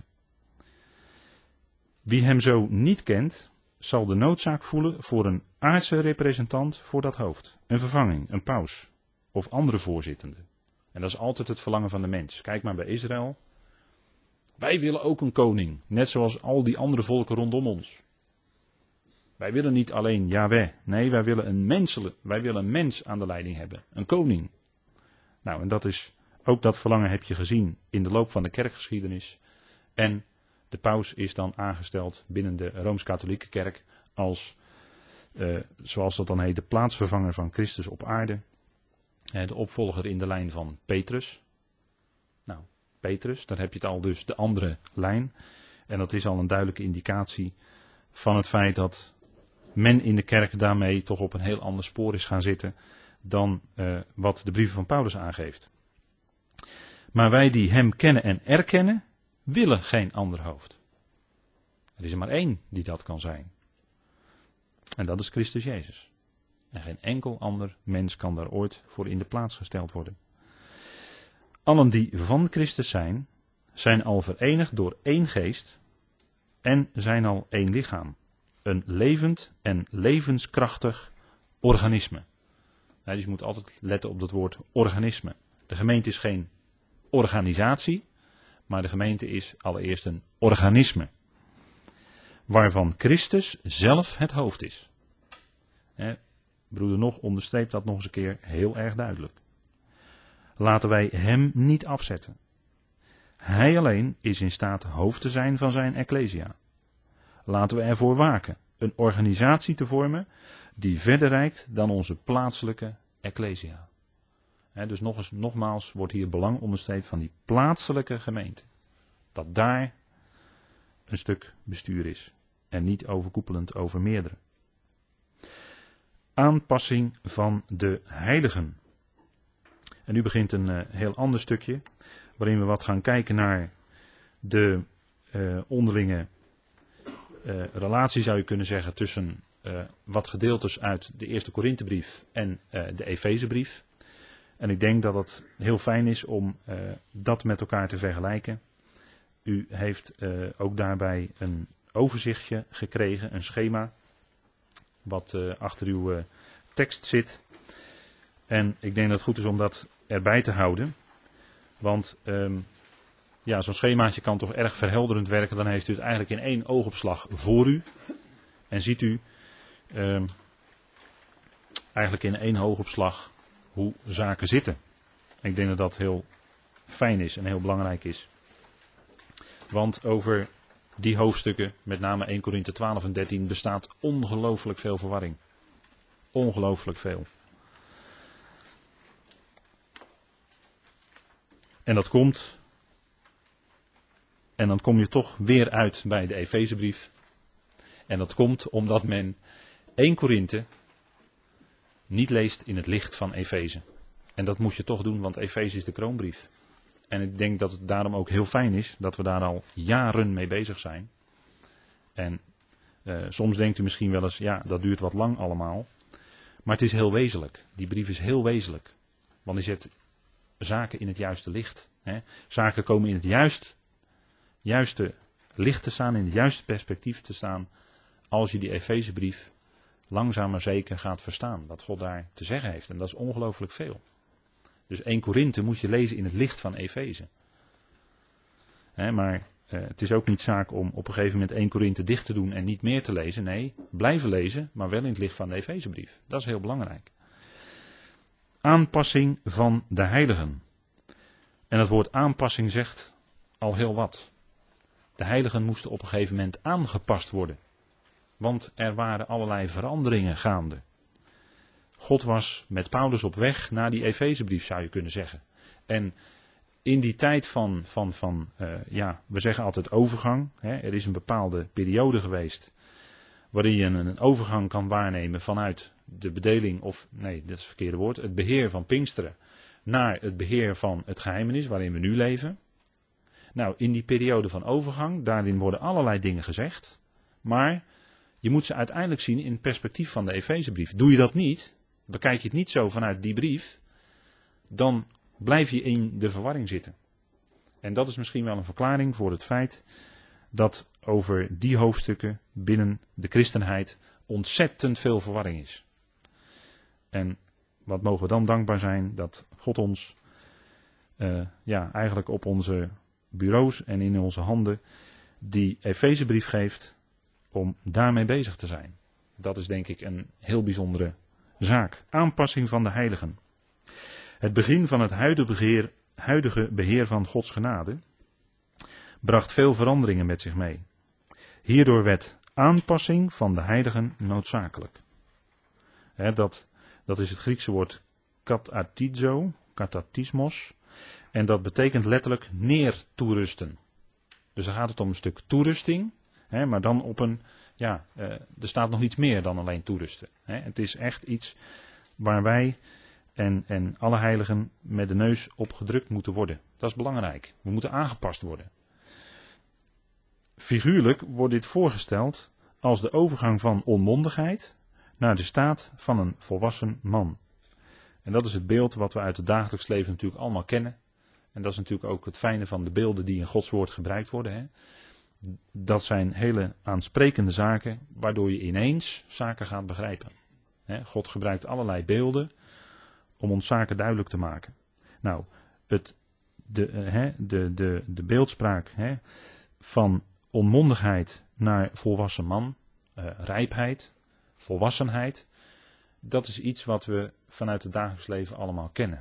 Wie hem zo niet kent, zal de noodzaak voelen voor een aardse representant voor dat hoofd. Een vervanging, een paus of andere voorzittende. En dat is altijd het verlangen van de mens. Kijk maar bij Israël. Wij willen ook een koning, net zoals al die andere volken rondom ons. Wij willen niet alleen Yahweh, nee, wij willen een menselijk, wij willen een mens aan de leiding hebben, een koning. Nou, en dat is, ook dat verlangen heb je gezien in de loop van de kerkgeschiedenis. En de paus is dan aangesteld binnen de Rooms-Katholieke Kerk als, uh, zoals dat dan heet, de plaatsvervanger van Christus op aarde. Uh, de opvolger in de lijn van Petrus. Nou, Petrus, daar heb je het al dus, de andere lijn. En dat is al een duidelijke indicatie van het feit dat men in de kerk daarmee toch op een heel ander spoor is gaan zitten dan uh, wat de brieven van Paulus aangeeft. Maar wij die hem kennen en erkennen, willen geen ander hoofd. Er is er maar één die dat kan zijn. En dat is Christus Jezus. En geen enkel ander mens kan daar ooit voor in de plaats gesteld worden. Allen die van Christus zijn, zijn al verenigd door één geest en zijn al één lichaam. Een levend en levenskrachtig organisme. Nou, dus je moet altijd letten op dat woord organisme. De gemeente is geen organisatie, maar de gemeente is allereerst een organisme. Waarvan Christus zelf het hoofd is. He, broeder Nog onderstreept dat nog eens een keer heel erg duidelijk. Laten wij hem niet afzetten. Hij alleen is in staat hoofd te zijn van zijn ecclesia. Laten we ervoor waken een organisatie te vormen die verder reikt dan onze plaatselijke ecclesia. He, dus nog eens, nogmaals wordt hier belang onderstreept van die plaatselijke gemeente. Dat daar een stuk bestuur is. En niet overkoepelend over meerdere. Aanpassing van de heiligen. En nu begint een uh, heel ander stukje. Waarin we wat gaan kijken naar de uh, onderlinge uh, relatie, zou je kunnen zeggen, tussen uh, wat gedeeltes uit de eerste Korinthebrief en uh, de Efezebrief. En ik denk dat het heel fijn is om uh, dat met elkaar te vergelijken. U heeft uh, ook daarbij een overzichtje gekregen, een schema, wat uh, achter uw uh, tekst zit. En ik denk dat het goed is om dat erbij te houden. Want um, ja, zo'n schemaatje kan toch erg verhelderend werken. Dan heeft u het eigenlijk in één oogopslag voor u. En ziet u um, eigenlijk in één oogopslag hoe zaken zitten. Ik denk dat dat heel fijn is en heel belangrijk is. Want over die hoofdstukken, met name eerste Korinthe twaalf en dertien, bestaat ongelooflijk veel verwarring. Ongelooflijk veel. En dat komt, en dan kom je toch weer uit bij de Efezebrief. En dat komt omdat men eerste Korinthe niet leest in het licht van Efeze. En dat moet je toch doen, want Efeze is de kroonbrief. En ik denk dat het daarom ook heel fijn is dat we daar al jaren mee bezig zijn. En uh, soms denkt u misschien wel eens, ja, dat duurt wat lang allemaal. Maar het is heel wezenlijk. Die brief is heel wezenlijk. Want die zet zaken in het juiste licht. Hè. Zaken komen in het juist, juiste licht te staan, in het juiste perspectief te staan, als je die Efezebrief langzaam maar zeker gaat verstaan wat God daar te zeggen heeft. En dat is ongelooflijk veel. Dus één Korinthe moet je lezen in het licht van Efeze. Hè, maar uh, het is ook niet zaak om op een gegeven moment één Korinthe dicht te doen en niet meer te lezen. Nee, blijven lezen, maar wel in het licht van de Efezebrief. Dat is heel belangrijk. Aanpassing van de heiligen. En het woord aanpassing zegt al heel wat. De heiligen moesten op een gegeven moment aangepast worden. Want er waren allerlei veranderingen gaande. God was met Paulus op weg naar die Efezebrief, zou je kunnen zeggen. En in die tijd van, van, van uh, ja, we zeggen altijd overgang. Hè, er is een bepaalde periode geweest waarin je een, een overgang kan waarnemen vanuit de bedeling, of nee, dat is het verkeerde woord, het beheer van Pinksteren naar het beheer van het geheimenis waarin we nu leven. Nou, in die periode van overgang, daarin worden allerlei dingen gezegd, maar je moet ze uiteindelijk zien in het perspectief van de Efezebrief. Doe je dat niet, bekijk je het niet zo vanuit die brief, dan blijf je in de verwarring zitten. En dat is misschien wel een verklaring voor het feit dat over die hoofdstukken binnen de christenheid ontzettend veel verwarring is. En wat mogen we dan dankbaar zijn dat God ons uh, ja, eigenlijk op onze bureaus en in onze handen die Efezebrief geeft om daarmee bezig te zijn. Dat is denk ik een heel bijzondere zaak. Aanpassing van de heiligen. Het begin van het huidige beheer, huidige beheer van Gods genade bracht veel veranderingen met zich mee. Hierdoor werd aanpassing van de heiligen noodzakelijk. He, dat, dat is het Griekse woord katartizo, katartismos. En dat betekent letterlijk neertoerusten. Dus dan gaat het om een stuk toerusting, he, maar dan op een, ja, uh, er staat nog iets meer dan alleen toerusten. He, het is echt iets waar wij en, en alle heiligen met de neus op gedrukt moeten worden. Dat is belangrijk. We moeten aangepast worden. Figuurlijk wordt dit voorgesteld als de overgang van onmondigheid naar de staat van een volwassen man. En dat is het beeld wat we uit het dagelijks leven natuurlijk allemaal kennen. En dat is natuurlijk ook het fijne van de beelden die in Gods woord gebruikt worden. Hè. Dat zijn hele aansprekende zaken, waardoor je ineens zaken gaat begrijpen. Hè, God gebruikt allerlei beelden om ons zaken duidelijk te maken. Nou, het, de, hè, de, de, de beeldspraak hè, van onmondigheid naar volwassen man, uh, rijpheid, volwassenheid, dat is iets wat we vanuit het dagelijks leven allemaal kennen.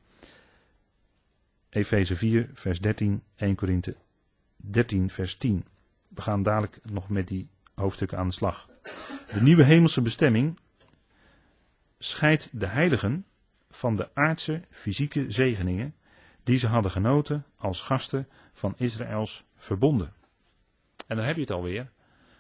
Efeze vier, vers dertien, één Korinthe dertien, vers tien. We gaan dadelijk nog met die hoofdstukken aan de slag. De nieuwe hemelse bestemming scheidt de heiligen van de aardse fysieke zegeningen die ze hadden genoten als gasten van Israëls verbonden. En dan heb je het alweer.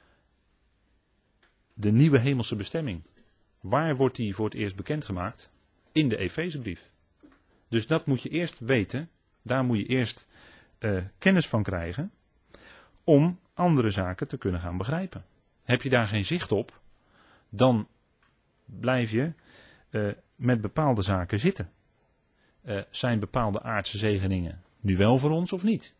De nieuwe hemelse bestemming. Waar wordt die voor het eerst bekendgemaakt? In de Efezebrief. Dus dat moet je eerst weten. Daar moet je eerst uh, kennis van krijgen. Om andere zaken te kunnen gaan begrijpen. Heb je daar geen zicht op, dan blijf je uh, met bepaalde zaken zitten. Uh, zijn bepaalde aardse zegeningen nu wel voor ons of niet?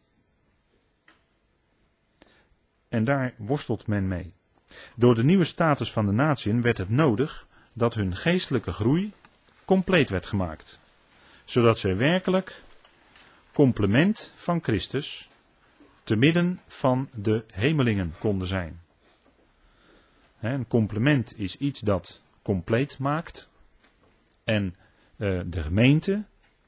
En daar worstelt men mee. Door de nieuwe status van de natieën werd het nodig dat hun geestelijke groei compleet werd gemaakt. Zodat zij werkelijk complement van Christus te midden van de hemelingen konden zijn. He, een complement is iets dat compleet maakt. En uh, de gemeente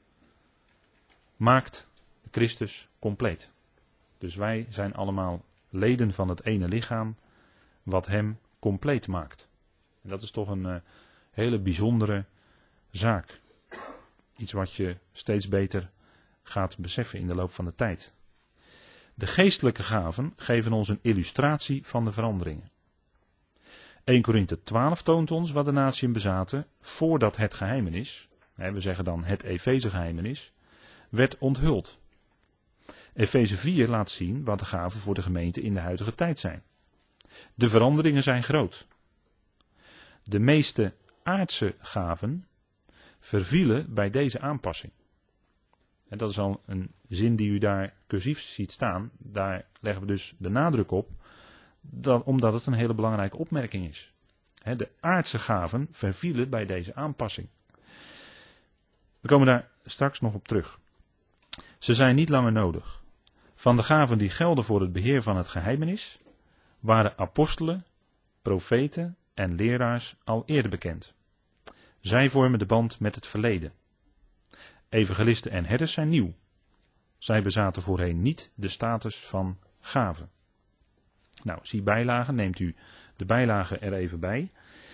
maakt Christus compleet. Dus wij zijn allemaal leden van het ene lichaam wat hem compleet maakt. En dat is toch een uh, hele bijzondere zaak. Iets wat je steeds beter gaat beseffen in de loop van de tijd. De geestelijke gaven geven ons een illustratie van de veranderingen. één Korinthe twaalf toont ons wat de natieën bezaten voordat het geheimenis, we zeggen dan het Efeze geheimenis, werd onthuld. Efeze vier laat zien wat de gaven voor de gemeente in de huidige tijd zijn. De veranderingen zijn groot. De meeste aardse gaven vervielen bij deze aanpassing. En dat is al een zin die u daar cursief ziet staan. Daar leggen we dus de nadruk op, dat, omdat het een hele belangrijke opmerking is. He, de aardse gaven vervielen bij deze aanpassing. We komen daar straks nog op terug. Ze zijn niet langer nodig. Van de gaven die gelden voor het beheer van het geheimenis, waren apostelen, profeten en leraars al eerder bekend. Zij vormen de band met het verleden. Evangelisten en herders zijn nieuw. Zij bezaten voorheen niet de status van gaven. Nou, zie bijlagen, neemt u de bijlagen er even bij.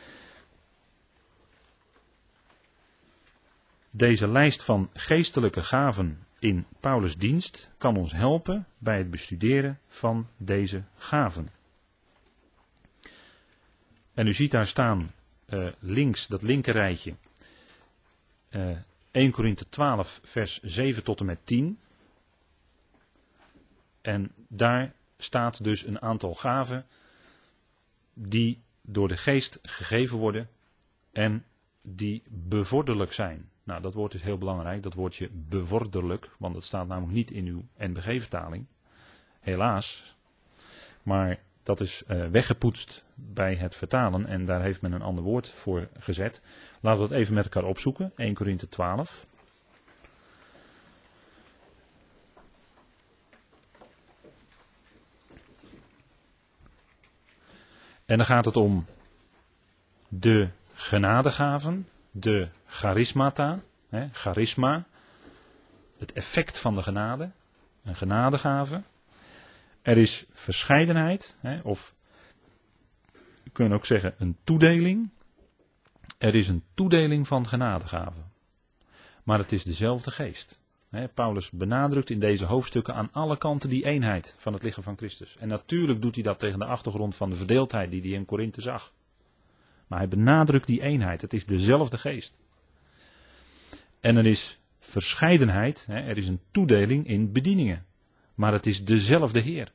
Deze lijst van geestelijke gaven in Paulus' dienst kan ons helpen bij het bestuderen van deze gaven. En u ziet daar staan uh, links, dat linker rijtje, uh, eerste Korinthe twaalf vers zeven tot en met tien. En daar staat dus een aantal gaven die door de geest gegeven worden en die bevorderlijk zijn. Nou, dat woord is heel belangrijk, dat woordje bevorderlijk, want dat staat namelijk niet in uw N B G-vertaling. Helaas. Maar dat is uh, weggepoetst bij het vertalen en daar heeft men een ander woord voor gezet. Laten we dat even met elkaar opzoeken. eerste Korinthe twaalf. En dan gaat het om de genadegaven, de charismata, hè, charisma, het effect van de genade, een genadegave. Er is verscheidenheid, hè, of we kunnen ook zeggen een toedeling. Er is een toedeling van genadegaven, maar het is dezelfde geest. Hè, Paulus benadrukt in deze hoofdstukken aan alle kanten die eenheid van het lichaam van Christus. En natuurlijk doet hij dat tegen de achtergrond van de verdeeldheid die hij in Korinthe zag. Maar hij benadrukt die eenheid, het is dezelfde geest. En er is verscheidenheid, hè, er is een toedeling in bedieningen. Maar het is dezelfde Heer.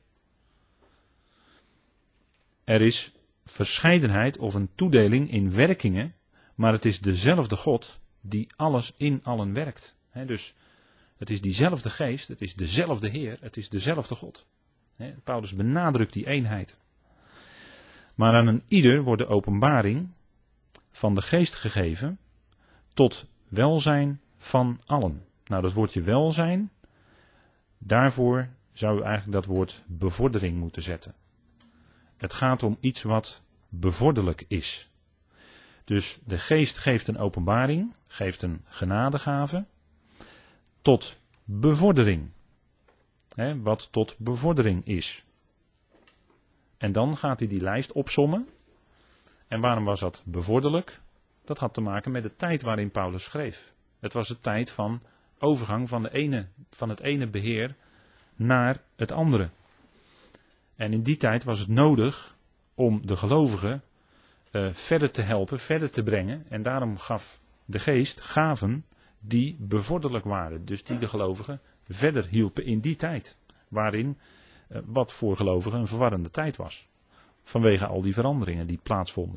Er is verscheidenheid of een toedeling in werkingen, maar het is dezelfde God die alles in allen werkt. He, dus het is diezelfde geest, het is dezelfde Heer, het is dezelfde God. He, Paulus benadrukt die eenheid. Maar aan een ieder wordt de openbaring van de geest gegeven tot welzijn van allen. Nou, dat woordje welzijn, daarvoor zou u eigenlijk dat woord bevordering moeten zetten. Het gaat om iets wat bevorderlijk is. Dus de geest geeft een openbaring, geeft een genadegave, tot bevordering. Hè, wat tot bevordering is. En dan gaat hij die lijst opsommen. En waarom was dat bevorderlijk? Dat had te maken met de tijd waarin Paulus schreef. Het was de tijd van overgang van, de ene, van het ene beheer naar het andere. En in die tijd was het nodig om de gelovigen uh, verder te helpen, verder te brengen. En daarom gaf de geest gaven die bevorderlijk waren. Dus die de gelovigen verder hielpen in die tijd. Waarin uh, wat voor gelovigen een verwarrende tijd was. Vanwege al die veranderingen die plaatsvonden.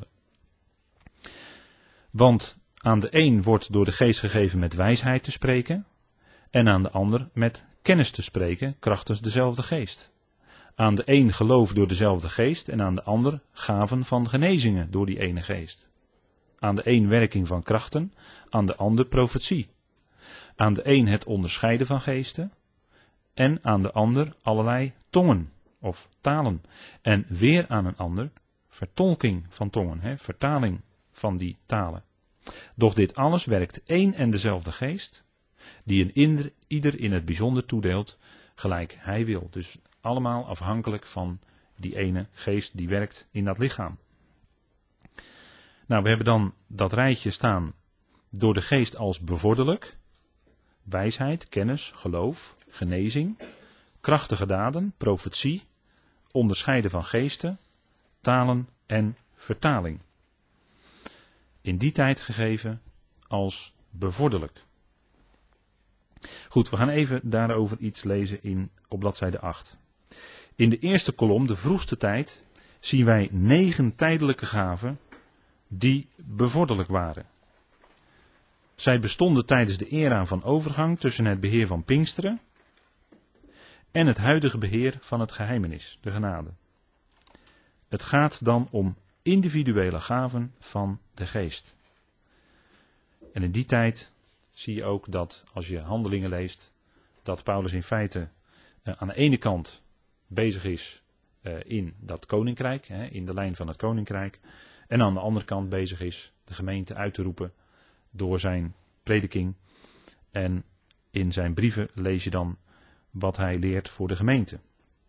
Want aan de een wordt door de geest gegeven met wijsheid te spreken. En aan de ander met kennis te spreken, krachtens dezelfde geest. Aan de een geloof door dezelfde geest en aan de ander gaven van genezingen door die ene geest. Aan de een werking van krachten, aan de ander profetie. Aan de een het onderscheiden van geesten en aan de ander allerlei tongen of talen. En weer aan een ander vertolking van tongen, hè, vertaling van die talen. Doch dit alles werkt één en dezelfde geest, die een inder, ieder in het bijzonder toedeelt, gelijk hij wil. Dus allemaal afhankelijk van die ene geest die werkt in dat lichaam. Nou, we hebben dan dat rijtje staan door de geest als bevorderlijk. Wijsheid, kennis, geloof, genezing, krachtige daden, profetie, onderscheiden van geesten, talen en vertaling. In die tijd gegeven als bevorderlijk. Goed, we gaan even daarover iets lezen in, op bladzijde acht. In de eerste kolom, de vroegste tijd, zien wij negen tijdelijke gaven die bevorderlijk waren. Zij bestonden tijdens de era van overgang tussen het beheer van Pinksteren en het huidige beheer van het geheimenis, de genade. Het gaat dan om individuele gaven van de geest. En in die tijd zie je ook dat als je Handelingen leest, dat Paulus in feite uh, aan de ene kant bezig is uh, in dat koninkrijk, hè, in de lijn van het koninkrijk, en aan de andere kant bezig is de gemeente uit te roepen door zijn prediking. En in zijn brieven lees je dan wat hij leert voor de gemeente.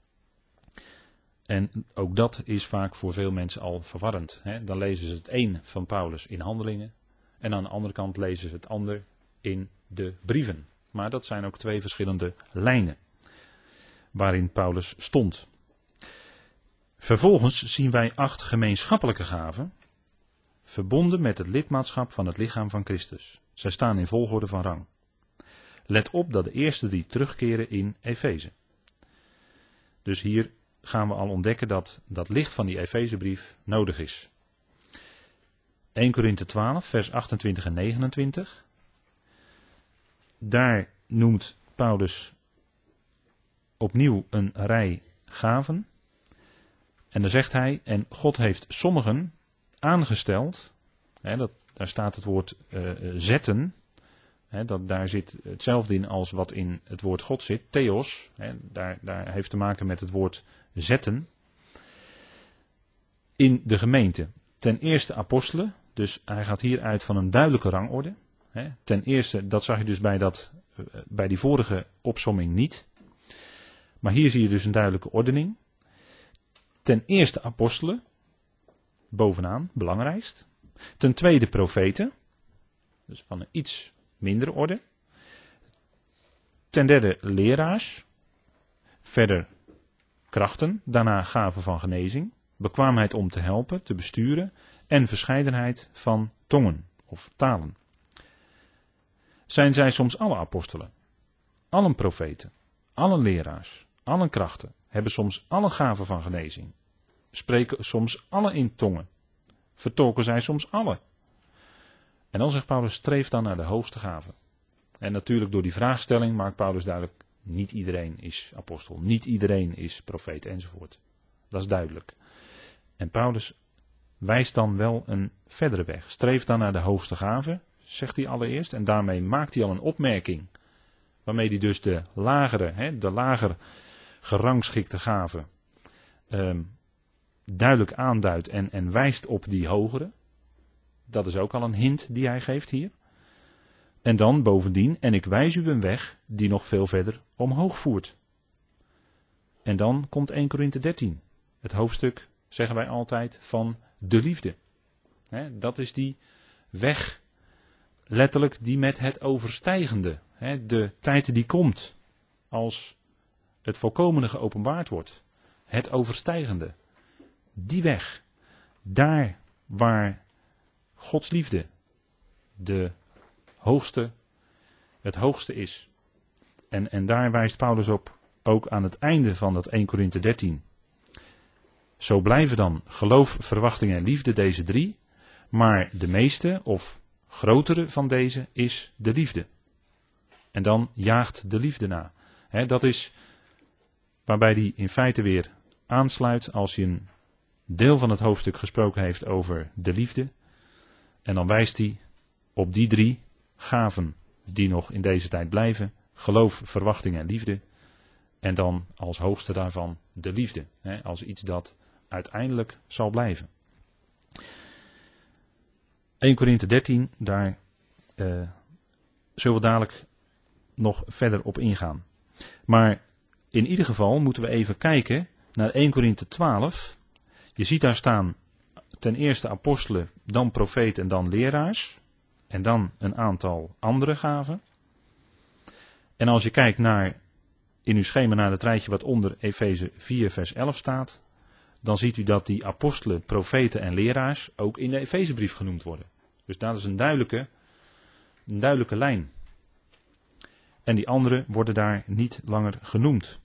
En ook dat is vaak voor veel mensen al verwarrend. Hè. Dan lezen ze het een van Paulus in Handelingen en aan de andere kant lezen ze het ander in de brieven. Maar dat zijn ook twee verschillende lijnen waarin Paulus stond. Vervolgens zien wij acht gemeenschappelijke gaven, verbonden met het lidmaatschap van het lichaam van Christus. Zij staan in volgorde van rang. Let op dat de eerste drie terugkeren in Efeze. Dus hier gaan we al ontdekken dat dat licht van die Efezebrief nodig is. eerste Korinthe twaalf, vers achtentwintig en negenentwintig. Daar noemt Paulus opnieuw een rij gaven. En dan zegt hij, en God heeft sommigen aangesteld, hè, dat, daar staat het woord uh, zetten, hè, dat, daar zit hetzelfde in als wat in het woord God zit, theos, hè, daar, daar heeft te maken met het woord zetten, in de gemeente. Ten eerste apostelen, dus hij gaat hier uit van een duidelijke rangorde. Hè. Ten eerste, dat zag je dus bij, dat, bij die vorige opsomming niet, maar hier zie je dus een duidelijke ordening. Ten eerste apostelen, bovenaan, belangrijkst. Ten tweede profeten, dus van een iets mindere orde. Ten derde leraars, verder krachten, daarna gaven van genezing, bekwaamheid om te helpen, te besturen en verscheidenheid van tongen of talen. Zijn zij soms alle apostelen, allen profeten, allen leraars, allen krachten, hebben soms alle gaven van genezing, spreken soms alle in tongen, vertolken zij soms alle. En dan zegt Paulus, streef dan naar de hoogste gaven. En natuurlijk door die vraagstelling maakt Paulus duidelijk, niet iedereen is apostel, niet iedereen is profeet enzovoort. Dat is duidelijk. En Paulus wijst dan wel een verdere weg. Streef dan naar de hoogste gaven, zegt hij allereerst, en daarmee maakt hij al een opmerking, waarmee hij dus de lagere, hè, de lager gerangschikte gaven um, duidelijk aanduidt en, en wijst op die hogere. Dat is ook al een hint die hij geeft hier. En dan bovendien, en ik wijs u een weg die nog veel verder omhoog voert. En dan komt eerste Korinthe dertien. Het hoofdstuk, zeggen wij altijd, van de liefde. He, dat is die weg, letterlijk die met het overstijgende. He, de tijd die komt, als het volkomene geopenbaard wordt. Het overstijgende. Die weg. Daar waar Gods liefde de hoogste, het hoogste is. En, en daar wijst Paulus op, ook aan het einde van dat eerste Korinthe dertien. Zo blijven dan geloof, verwachting en liefde, deze drie. Maar de meeste of grotere van deze is de liefde. En dan jaagt de liefde na. He, dat is waarbij die in feite weer aansluit als hij een deel van het hoofdstuk gesproken heeft over de liefde. En dan wijst hij op die drie gaven die nog in deze tijd blijven. Geloof, verwachting en liefde. En dan als hoogste daarvan de liefde. Hè, als iets dat uiteindelijk zal blijven. eerste Korinthe dertien, daar uh, zullen we dadelijk nog verder op ingaan. Maar in ieder geval moeten we even kijken naar eerste Korinthe twaalf. Je ziet daar staan ten eerste apostelen, dan profeten en dan leraars. En dan een aantal andere gaven. En als je kijkt naar, in uw schema naar het rijtje wat onder Efeze vier vers elf staat, dan ziet u dat die apostelen, profeten en leraars ook in de Efezebrief genoemd worden. Dus dat is een duidelijke, een duidelijke lijn. En die anderen worden daar niet langer genoemd.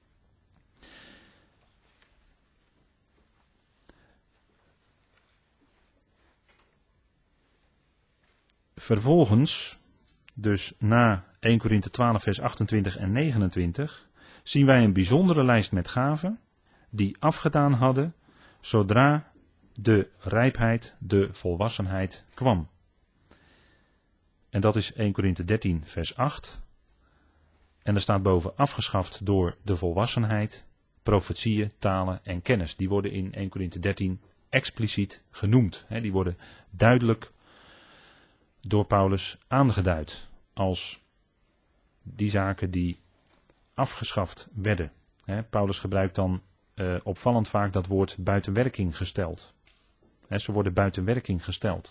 Vervolgens, dus na eerste Korinthe twaalf vers achtentwintig en negenentwintig, zien wij een bijzondere lijst met gaven die afgedaan hadden zodra de rijpheid, de volwassenheid kwam. En dat is eerste Korinthe dertien vers acht. En er staat boven afgeschaft door de volwassenheid, profetieën, talen en kennis. Die worden in eerste Korinthe dertien expliciet genoemd. He, die worden duidelijk door Paulus aangeduid als die zaken die afgeschaft werden. He, Paulus gebruikt dan uh, opvallend vaak dat woord buiten werking gesteld. He, ze worden buiten werking gesteld.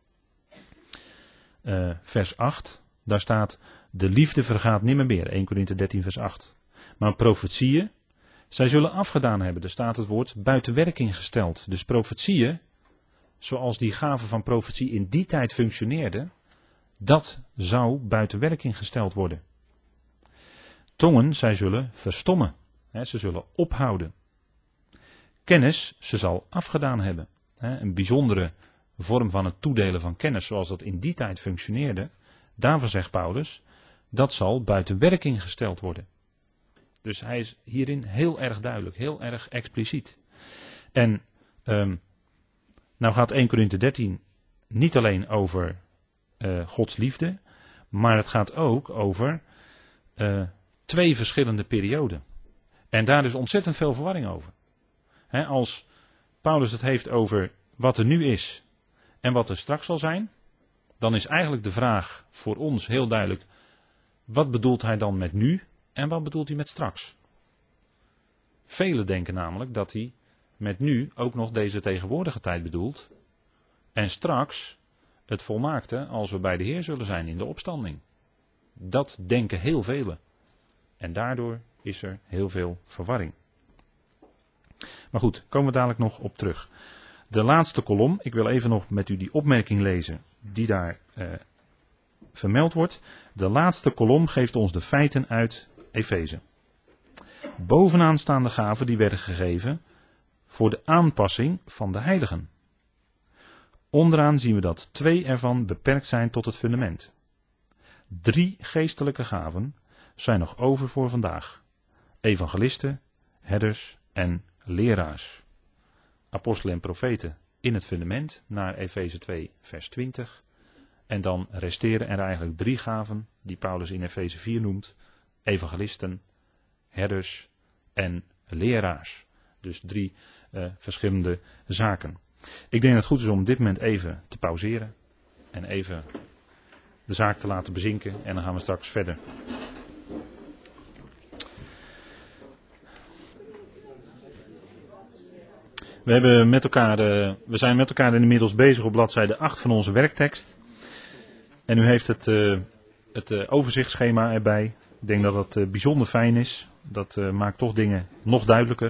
Uh, vers acht, daar staat: de liefde vergaat nimmer meer. eerste Korinthe dertien vers acht. Maar profetieën, zij zullen afgedaan hebben. Er staat het woord buiten werking gesteld. Dus profetieën, zoals die gave van profetie in die tijd functioneerde, dat zou buiten werking gesteld worden. Tongen, zij zullen verstommen. He, ze zullen ophouden. Kennis, ze zal afgedaan hebben. He, een bijzondere vorm van het toedelen van kennis, zoals dat in die tijd functioneerde. Daarvan zegt Paulus, dat zal buiten werking gesteld worden. Dus hij is hierin heel erg duidelijk, heel erg expliciet. En um, nou gaat eerste Korinthe dertien niet alleen over uh, Gods liefde, maar het gaat ook over uh, twee verschillende perioden. En daar is ontzettend veel verwarring over. He, als Paulus het heeft over wat er nu is en wat er straks zal zijn, dan is eigenlijk de vraag voor ons heel duidelijk, wat bedoelt hij dan met nu en wat bedoelt hij met straks? Velen denken namelijk dat hij met nu ook nog deze tegenwoordige tijd bedoelt en straks het volmaakte als we bij de Heer zullen zijn in de opstanding. Dat denken heel velen. En daardoor is er heel veel verwarring. Maar goed, komen we dadelijk nog op terug. De laatste kolom, ik wil even nog met u die opmerking lezen die daar uh, vermeld wordt. De laatste kolom geeft ons de feiten uit Efeze. Bovenaan staan de gaven die werden gegeven voor de aanpassing van de heiligen. Onderaan zien we dat twee ervan beperkt zijn tot het fundament. Drie geestelijke gaven zijn nog over voor vandaag. Evangelisten, herders en leraars. Apostelen en profeten in het fundament naar Efeze twee vers twintig. En dan resteren er eigenlijk drie gaven die Paulus in Efeze vier noemt. Evangelisten, herders en leraars. Dus drie uh, verschillende zaken. Ik denk dat het goed is om op dit moment even te pauzeren. En even de zaak te laten bezinken. En dan gaan we straks verder. We, hebben met elkaar, uh, we zijn met elkaar inmiddels bezig op bladzijde acht van onze werktekst. En u heeft het, uh, het uh, overzichtsschema erbij. Ik denk dat dat uh, bijzonder fijn is. Dat uh, maakt toch dingen nog duidelijker.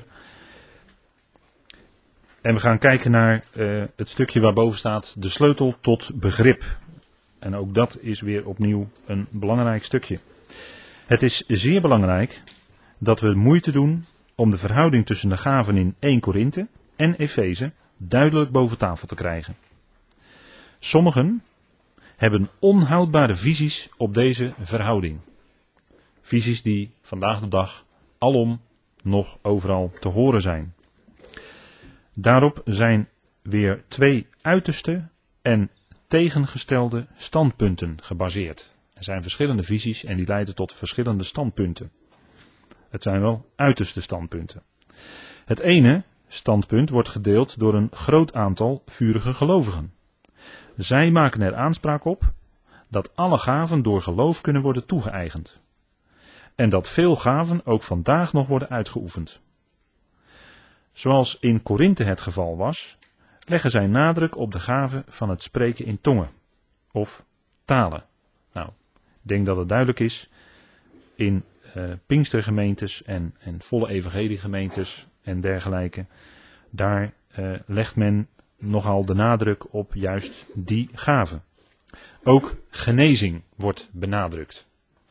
En we gaan kijken naar uh, het stukje waarboven staat de sleutel tot begrip. En ook dat is weer opnieuw een belangrijk stukje. Het is zeer belangrijk dat we moeite doen om de verhouding tussen de gaven in eerste Korinthe en Efeze duidelijk boven tafel te krijgen. Sommigen hebben onhoudbare visies op deze verhouding. Visies die vandaag de dag alom nog overal te horen zijn. Daarop zijn weer twee uiterste en tegengestelde standpunten gebaseerd. Er zijn verschillende visies en die leiden tot verschillende standpunten. Het zijn wel uiterste standpunten. Het ene standpunt wordt gedeeld door een groot aantal vurige gelovigen. Zij maken er aanspraak op dat alle gaven door geloof kunnen worden toegeëigend. En dat veel gaven ook vandaag nog worden uitgeoefend. Zoals in Korinthe het geval was, leggen zij nadruk op de gave van het spreken in tongen of talen. Nou, ik denk dat het duidelijk is in uh, Pinkstergemeentes en, en volle evangeliegemeentes en dergelijke. Daar uh, legt men nogal de nadruk op juist die gave. Ook genezing wordt benadrukt.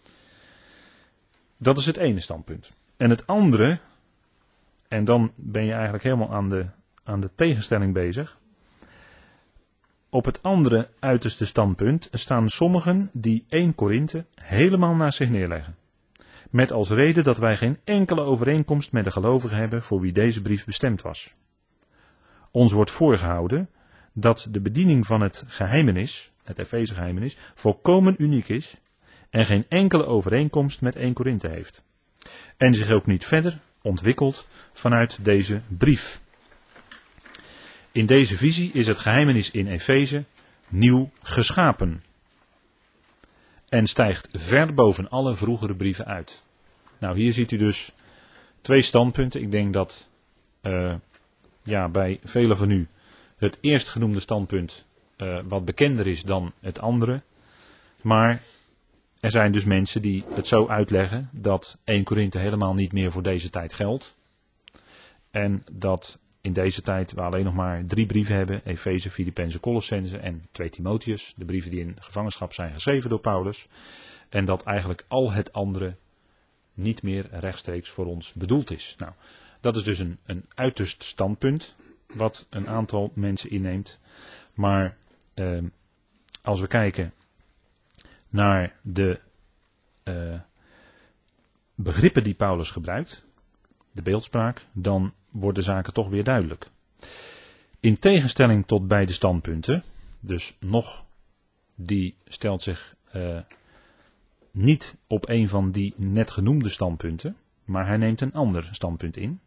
Dat is het ene standpunt. En het andere, en dan ben je eigenlijk helemaal aan de, aan de tegenstelling bezig. Op het andere uiterste standpunt staan sommigen die eerste Korinthe helemaal naast zich neerleggen. Met als reden dat wij geen enkele overeenkomst met de gelovigen hebben voor wie deze brief bestemd was. ons wordt voorgehouden dat de bediening van het geheimenis, het Efeze geheimenis, volkomen uniek is en geen enkele overeenkomst met Eerste Korinthe heeft. En zich ook niet verder ontwikkelt vanuit deze brief. In deze visie is het geheimenis in Efeze nieuw geschapen. En stijgt ver boven alle vroegere brieven uit. Nou, hier ziet u dus twee standpunten. Ik denk dat uh, ja, bij velen van u het eerstgenoemde standpunt uh, wat bekender is dan het andere. Maar er zijn dus mensen die het zo uitleggen dat Eerste Korinthe helemaal niet meer voor deze tijd geldt. En dat in deze tijd we alleen nog maar drie brieven hebben. Efeze, Filippenzen, Colossenzen en twee Timotheus. De brieven die in gevangenschap zijn geschreven door Paulus. En dat eigenlijk al het andere niet meer rechtstreeks voor ons bedoeld is. Nou, dat is dus een, een uiterst standpunt wat een aantal mensen inneemt. Maar eh, als we kijken naar de uh, begrippen die Paulus gebruikt, de beeldspraak, dan worden zaken toch weer duidelijk. In tegenstelling tot beide standpunten, dus nog, die stelt zich uh, niet op een van die net genoemde standpunten, maar hij neemt een ander standpunt in.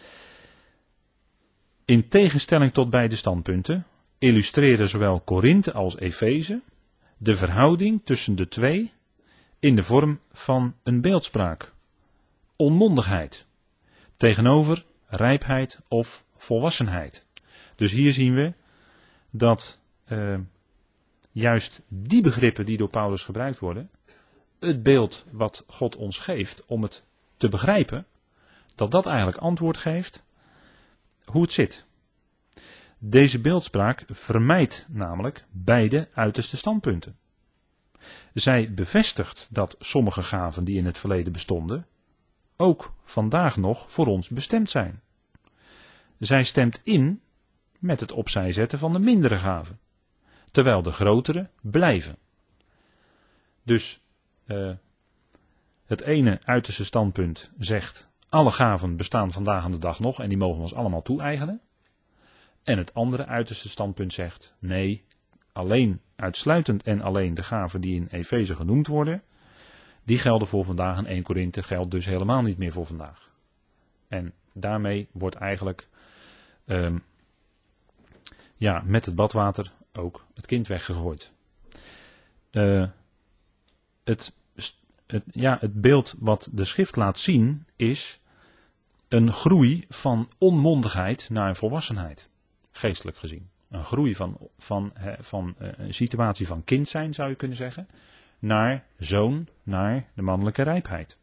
In tegenstelling tot beide standpunten illustreren zowel Korinthe als Efeze de verhouding tussen de twee in de vorm van een beeldspraak. Onmondigheid tegenover rijpheid of volwassenheid. Dus hier zien we dat uh, juist die begrippen die door Paulus gebruikt worden, het beeld wat God ons geeft om het te begrijpen, dat dat eigenlijk antwoord geeft hoe het zit. Deze beeldspraak vermijdt namelijk beide uiterste standpunten. Zij bevestigt dat sommige gaven die in het verleden bestonden, ook vandaag nog voor ons bestemd zijn. Zij stemt in met het opzij zetten van de mindere gaven, terwijl de grotere blijven. Dus uh, het ene uiterste standpunt zegt, alle gaven bestaan vandaag aan de dag nog en die mogen we ons allemaal toe-eigenen. En het andere uiterste standpunt zegt, nee, alleen, uitsluitend en alleen de gaven die in Efeze genoemd worden, die gelden voor vandaag en Eerste Korinthe geldt dus helemaal niet meer voor vandaag. En daarmee wordt eigenlijk um, ja, met het badwater ook het kind weggegooid. Uh, het, het, ja, het beeld wat de schrift laat zien is een groei van onmondigheid naar volwassenheid. Geestelijk gezien. Een groei van, van, van een situatie van kind zijn, zou je kunnen zeggen, naar zoon, naar de mannelijke rijpheid.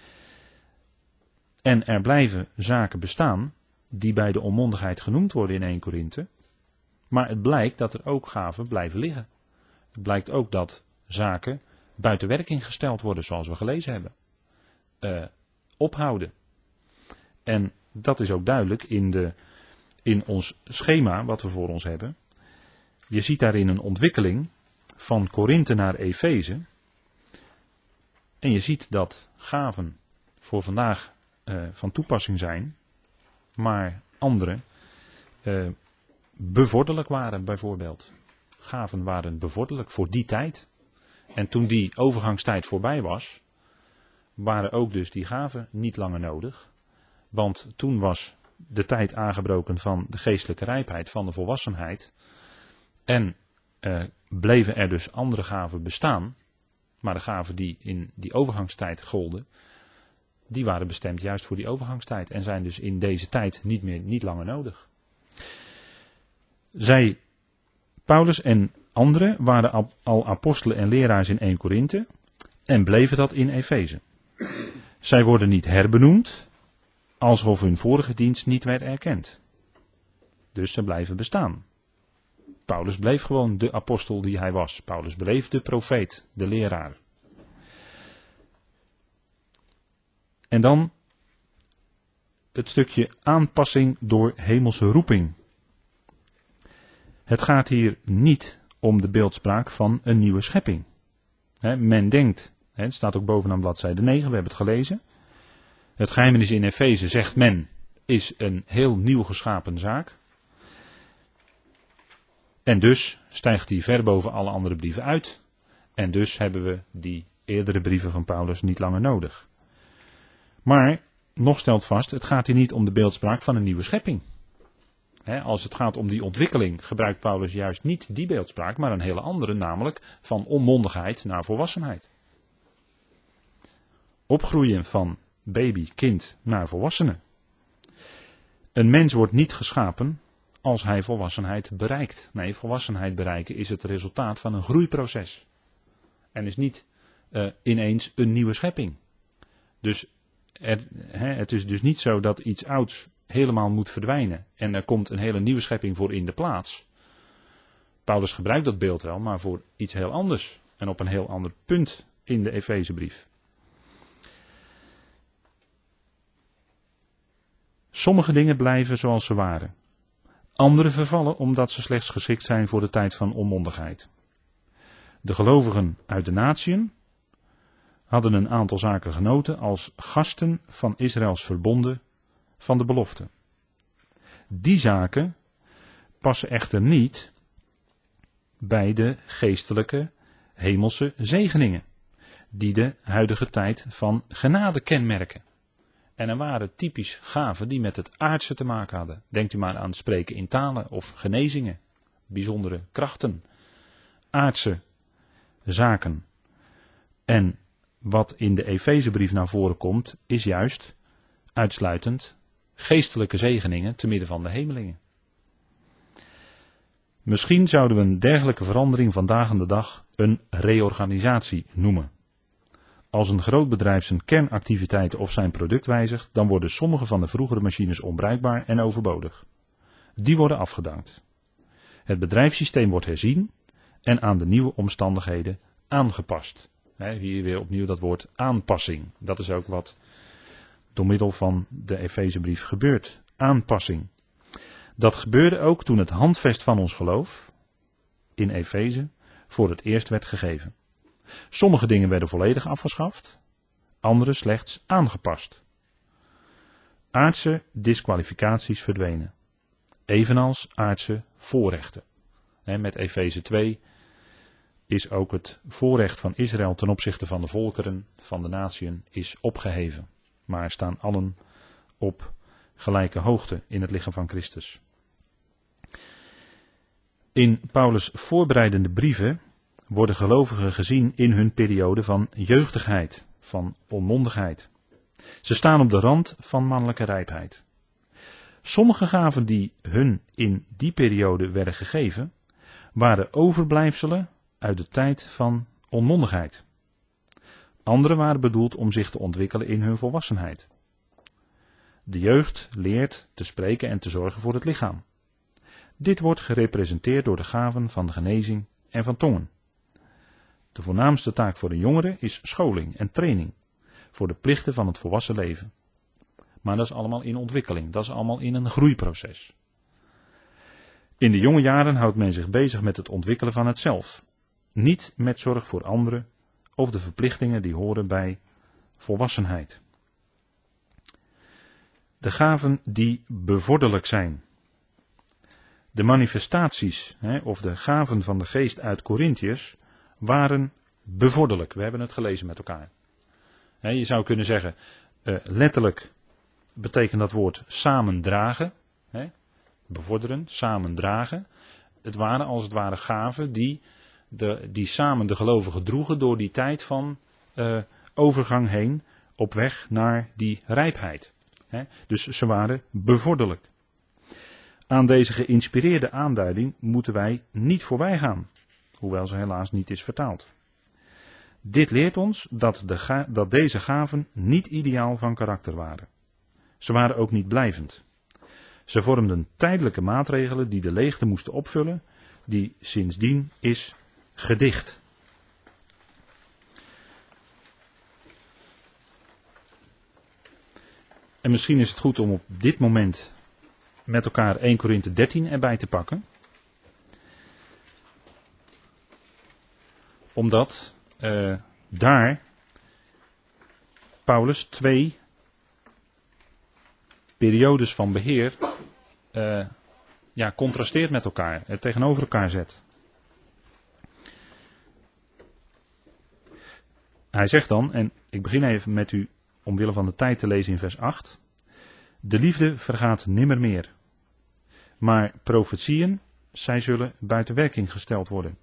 En er blijven zaken bestaan die bij de onmondigheid genoemd worden in Eerste Korinthe, maar het blijkt dat er ook gaven blijven liggen. Het blijkt ook dat zaken buiten werking gesteld worden, zoals we gelezen hebben. Uh, ophouden. En dat is ook duidelijk in de In ons schema wat we voor ons hebben. Je ziet daarin een ontwikkeling van Korinthe naar Efeze. En je ziet dat gaven voor vandaag uh, van toepassing zijn, maar andere uh, bevorderlijk waren bijvoorbeeld. Gaven waren bevorderlijk voor die tijd. En toen die overgangstijd voorbij was, waren ook dus die gaven niet langer nodig. Want toen was de tijd aangebroken van de geestelijke rijpheid, van de volwassenheid. En uh, bleven er dus andere gaven bestaan. Maar de gaven die in die overgangstijd golden, die waren bestemd juist voor die overgangstijd. En zijn dus in deze tijd niet meer, niet langer nodig. Zij, Paulus en anderen, waren al apostelen en leraars in Eerste Korinthe. En bleven dat in Efeze. Zij worden niet herbenoemd, alsof hun vorige dienst niet werd erkend. Dus ze blijven bestaan. Paulus bleef gewoon de apostel die hij was. Paulus bleef de profeet, de leraar. En dan het stukje aanpassing door hemelse roeping. Het gaat hier niet om de beeldspraak van een nieuwe schepping. He, men denkt, he, het staat ook bovenaan bladzijde negen, we hebben het gelezen. Het geheimenis in Efeze, zegt men, is een heel nieuw geschapen zaak. En dus stijgt hij ver boven alle andere brieven uit. En dus hebben we die eerdere brieven van Paulus niet langer nodig. Maar, nog stelt vast, het gaat hier niet om de beeldspraak van een nieuwe schepping. He, als het gaat om die ontwikkeling gebruikt Paulus juist niet die beeldspraak, maar een hele andere, namelijk van onmondigheid naar volwassenheid. Opgroeien van baby, kind naar volwassene. Een mens wordt niet geschapen als hij volwassenheid bereikt. Nee, volwassenheid bereiken is het resultaat van een groeiproces. En is niet uh, ineens een nieuwe schepping. Dus er, he, het is dus niet zo dat iets ouds helemaal moet verdwijnen en er komt een hele nieuwe schepping voor in de plaats. Paulus gebruikt dat beeld wel, maar voor iets heel anders en op een heel ander punt in de Efezebrief. Sommige dingen blijven zoals ze waren. Andere vervallen omdat ze slechts geschikt zijn voor de tijd van onmondigheid. De gelovigen uit de natieën hadden een aantal zaken genoten als gasten van Israëls verbonden van de belofte. Die zaken passen echter niet bij de geestelijke hemelse zegeningen, die de huidige tijd van genade kenmerken. En er waren typisch gaven die met het aardse te maken hadden. Denkt u maar aan spreken in talen of genezingen, bijzondere krachten, aardse zaken. En wat in de Efezebrief naar voren komt, is juist uitsluitend geestelijke zegeningen te midden van de hemelingen. Misschien zouden we een dergelijke verandering vandaag aan de dag een reorganisatie noemen. Als een groot bedrijf zijn kernactiviteiten of zijn product wijzigt, dan worden sommige van de vroegere machines onbruikbaar en overbodig. Die worden afgedankt. Het bedrijfssysteem wordt herzien en aan de nieuwe omstandigheden aangepast. He, hier weer opnieuw dat woord aanpassing. Dat is ook wat door middel van de Efezebrief gebeurt. Aanpassing. Dat gebeurde ook toen het handvest van ons geloof in Efeze voor het eerst werd gegeven. Sommige dingen werden volledig afgeschaft, andere slechts aangepast. Aardse disqualificaties verdwenen, evenals aardse voorrechten. He, met Efeze twee is ook het voorrecht van Israël ten opzichte van de volkeren, van de natieën, is opgeheven. Maar staan allen op gelijke hoogte in het lichaam van Christus. In Paulus' voorbereidende brieven worden gelovigen gezien in hun periode van jeugdigheid, van onmondigheid. Ze staan op de rand van mannelijke rijpheid. Sommige gaven die hun in die periode werden gegeven, waren overblijfselen uit de tijd van onmondigheid. Andere waren bedoeld om zich te ontwikkelen in hun volwassenheid. De jeugd leert te spreken en te zorgen voor het lichaam. Dit wordt gerepresenteerd door de gaven van de genezing en van tongen. De voornaamste taak voor een jongere is scholing en training voor de plichten van het volwassen leven. Maar dat is allemaal in ontwikkeling, dat is allemaal in een groeiproces. In de jonge jaren houdt men zich bezig met het ontwikkelen van het zelf, niet met zorg voor anderen of de verplichtingen die horen bij volwassenheid. De gaven die bevorderlijk zijn. De manifestaties, hè, of de gaven van de geest uit Korintiërs waren bevorderlijk. We hebben het gelezen met elkaar. Hè, je zou kunnen zeggen, uh, letterlijk betekent dat woord samendragen. Hè, bevorderen, samendragen. Het waren als het ware gaven die, de, die samen de gelovigen droegen door die tijd van uh, overgang heen op weg naar die rijpheid. Hè, dus ze waren bevorderlijk. Aan deze geïnspireerde aanduiding moeten wij niet voorbij gaan, hoewel ze helaas niet is vertaald. Dit leert ons dat, de ga- dat deze gaven niet ideaal van karakter waren. Ze waren ook niet blijvend. Ze vormden tijdelijke maatregelen die de leegte moesten opvullen, die sindsdien is gedicht. En misschien is het goed om op dit moment met elkaar eerste Korinthe dertien erbij te pakken. Omdat uh, daar Paulus twee periodes van beheer uh, ja, contrasteert met elkaar, het tegenover elkaar zet. Hij zegt dan, en ik begin even met u omwille van de tijd te lezen in vers acht. De liefde vergaat nimmer meer, maar profetieën, zij zullen buiten werking gesteld worden.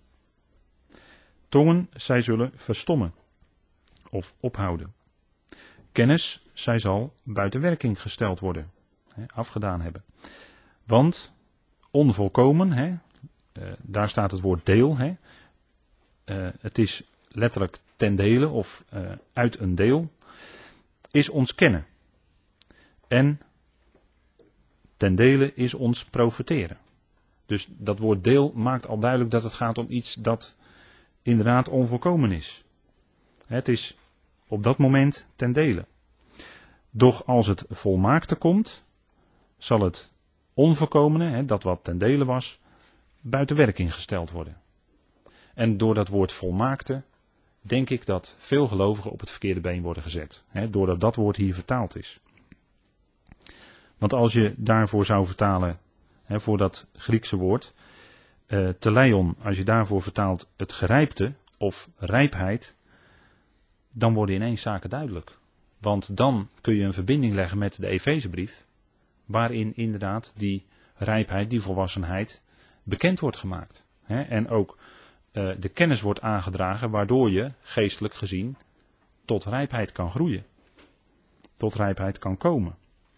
Tongen, zij zullen verstommen of ophouden. Kennis, zij zal buiten werking gesteld worden, hè, afgedaan hebben. Want onvolkomen, hè, uh, daar staat het woord deel, hè, uh, het is letterlijk ten dele of uh, uit een deel, is ons kennen. En ten dele is ons profeteren. Dus dat woord deel maakt al duidelijk dat het gaat om iets dat inderdaad onvolkomen is. Het is op dat moment ten dele. Doch als het volmaakte komt, zal het onvolkomene, dat wat ten dele was, buiten werking gesteld worden. En door dat woord volmaakte, denk ik dat veel gelovigen op het verkeerde been worden gezet. Doordat dat woord hier vertaald is. Want als je daarvoor zou vertalen, hè, voor dat Griekse woord, uh, teleion, als je daarvoor vertaalt het gerijpte of rijpheid, dan worden ineens zaken duidelijk. Want dan kun je een verbinding leggen met de Efezebrief, waarin inderdaad die rijpheid, die volwassenheid, bekend wordt gemaakt. Hè, en ook uh, de kennis wordt aangedragen, waardoor je geestelijk gezien tot rijpheid kan groeien. Tot rijpheid kan komen.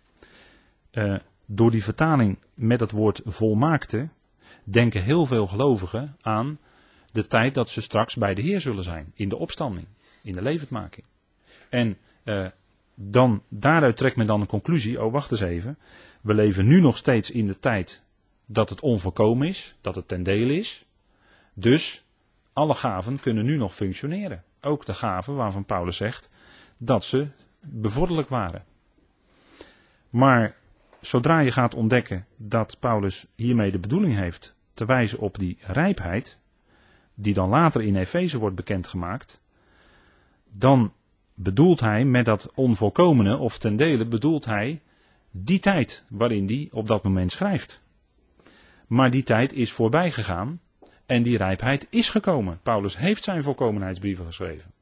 Uh, door die vertaling met het woord volmaakte, denken heel veel gelovigen aan de tijd dat ze straks bij de Heer zullen zijn. In de opstanding, in de levendmaking. En uh, dan, daaruit trekt men dan een conclusie, oh wacht eens even, we leven nu nog steeds in de tijd dat het onvolkomen is, dat het ten dele is. Dus alle gaven kunnen nu nog functioneren. Ook de gaven waarvan Paulus zegt dat ze bevorderlijk waren. Maar zodra je gaat ontdekken dat Paulus hiermee de bedoeling heeft te wijzen op die rijpheid, die dan later in Efeze wordt bekendgemaakt, dan bedoelt hij met dat onvolkomene of ten dele, bedoelt hij die tijd waarin hij op dat moment schrijft. Maar die tijd is voorbij gegaan en die rijpheid is gekomen. Paulus heeft zijn volkomenheidsbrieven geschreven.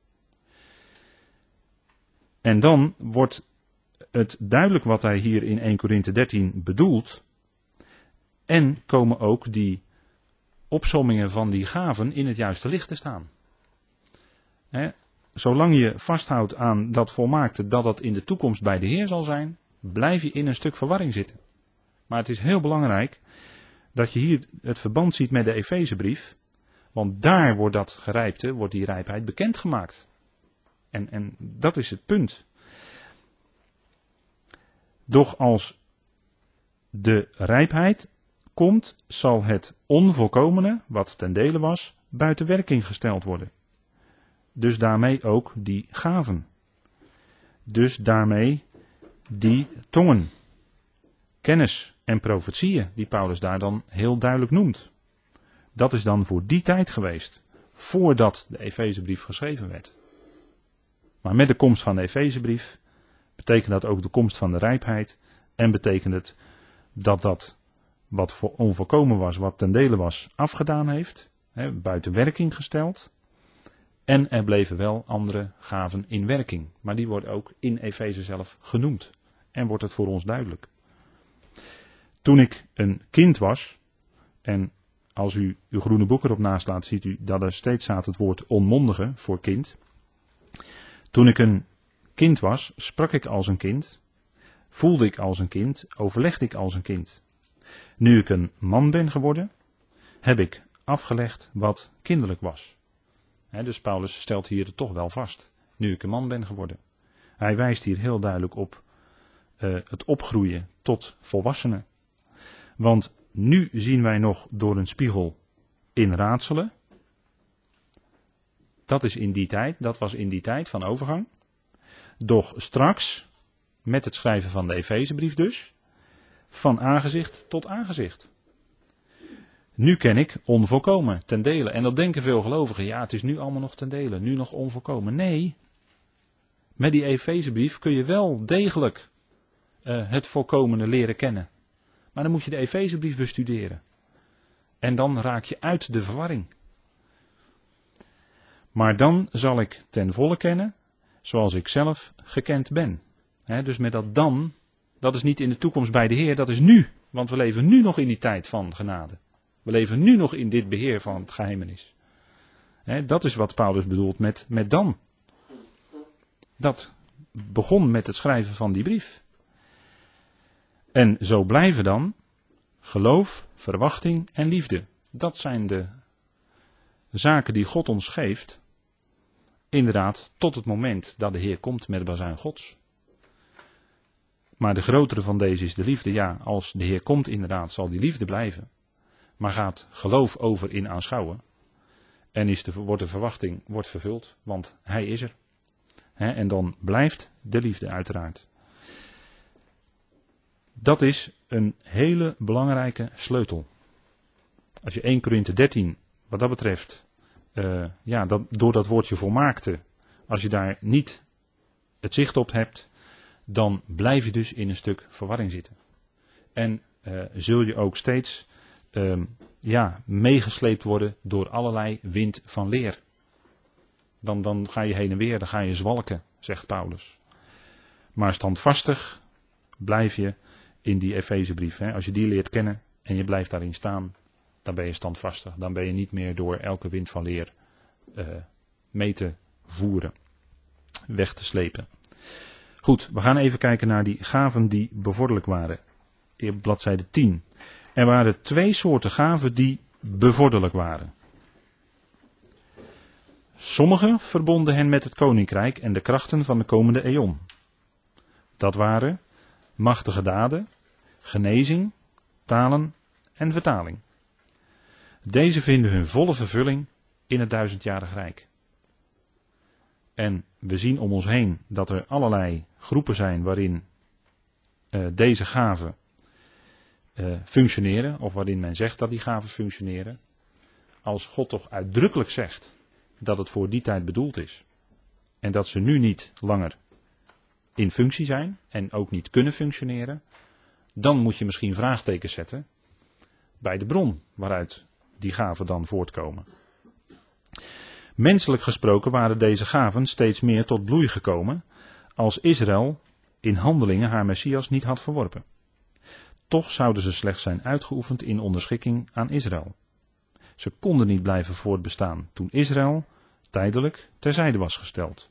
En dan wordt het duidelijk wat hij hier in Eerste Korinthe dertien bedoelt. En komen ook die opsommingen van die gaven in het juiste licht te staan. He, zolang je vasthoudt aan dat volmaakte, dat dat in de toekomst bij de Heer zal zijn, blijf je in een stuk verwarring zitten. Maar het is heel belangrijk dat je hier het verband ziet met de Efezebrief. Want daar wordt dat gerijpte, wordt die rijpheid bekendgemaakt. En, en dat is het punt. Doch als de rijpheid komt, zal het onvolkomene, wat ten dele was, buiten werking gesteld worden. Dus daarmee ook die gaven. Dus daarmee die tongen, kennis en profetieën, die Paulus daar dan heel duidelijk noemt. Dat is dan voor die tijd geweest, voordat de Efezebrief geschreven werd. Maar met de komst van de Efezebrief betekent dat ook de komst van de rijpheid en betekent het dat dat wat onvolkomen was, wat ten dele was, afgedaan heeft, hè, buiten werking gesteld. En er bleven wel andere gaven in werking, maar die worden ook in Efeze zelf genoemd. En wordt het voor ons duidelijk. Toen ik een kind was, en als u uw groene boek erop naslaat, ziet u dat er steeds staat het woord onmondige voor kind. Toen ik een kind was, sprak ik als een kind, voelde ik als een kind, overlegde ik als een kind. Nu ik een man ben geworden, heb ik afgelegd wat kinderlijk was. He, dus Paulus stelt hier toch wel vast, nu ik een man ben geworden. Hij wijst hier heel duidelijk op uh, het opgroeien tot volwassenen. Want nu zien wij nog door een spiegel in raadselen. Dat is in die tijd, dat was in die tijd van overgang. Doch straks, met het schrijven van de Efezebrief dus, van aangezicht tot aangezicht. Nu ken ik onvolkomen, ten dele. En dat denken veel gelovigen, ja het is nu allemaal nog ten dele, nu nog onvolkomen. Nee, met die Efezebrief kun je wel degelijk uh, het volkomene leren kennen. Maar dan moet je de Efezebrief bestuderen. En dan raak je uit de verwarring. Maar dan zal ik ten volle kennen, zoals ik zelf gekend ben. He, dus met dat dan, dat is niet in de toekomst bij de Heer, dat is nu. Want we leven nu nog in die tijd van genade. We leven nu nog in dit beheer van het geheimenis. He, dat is wat Paulus bedoelt met, met dan. Dat begon met het schrijven van die brief. En zo blijven dan geloof, verwachting en liefde. Dat zijn de zaken die God ons geeft. Inderdaad, tot het moment dat de Heer komt met de bazuin Gods. Maar de grotere van deze is de liefde. Ja, als de Heer komt inderdaad, zal die liefde blijven. Maar gaat geloof over in aanschouwen. En is de, wordt de verwachting wordt vervuld, want Hij is er. He, en dan blijft de liefde uiteraard. Dat is een hele belangrijke sleutel. Als je eerste Korinthe dertien, wat dat betreft, uh, ja, dat, door dat woordje volmaakte, als je daar niet het zicht op hebt, dan blijf je dus in een stuk verwarring zitten. En uh, zul je ook steeds uh, ja, meegesleept worden door allerlei wind van leer. Dan, dan ga je heen en weer, dan ga je zwalken, zegt Paulus. Maar standvastig blijf je in die Efezebrief. Hè. Als je die leert kennen en je blijft daarin staan, dan ben je standvastig. Dan ben je niet meer door elke wind van leer uh, mee te voeren, weg te slepen. Goed, we gaan even kijken naar die gaven die bevorderlijk waren. Op bladzijde tien. Er waren twee soorten gaven die bevorderlijk waren. Sommigen verbonden hen met het koninkrijk en de krachten van de komende eon. Dat waren machtige daden, genezing, talen en vertaling. Deze vinden hun volle vervulling in het duizendjarig rijk. En we zien om ons heen dat er allerlei groepen zijn waarin uh, deze gaven uh, functioneren, of waarin men zegt dat die gaven functioneren. Als God toch uitdrukkelijk zegt dat het voor die tijd bedoeld is en dat ze nu niet langer in functie zijn en ook niet kunnen functioneren, dan moet je misschien vraagtekens zetten bij de bron waaruit die gaven dan voortkomen. Menselijk gesproken waren deze gaven steeds meer tot bloei gekomen als Israël in handelingen haar Messias niet had verworpen. Toch zouden ze slechts zijn uitgeoefend in onderschikking aan Israël. Ze konden niet blijven voortbestaan toen Israël tijdelijk terzijde was gesteld.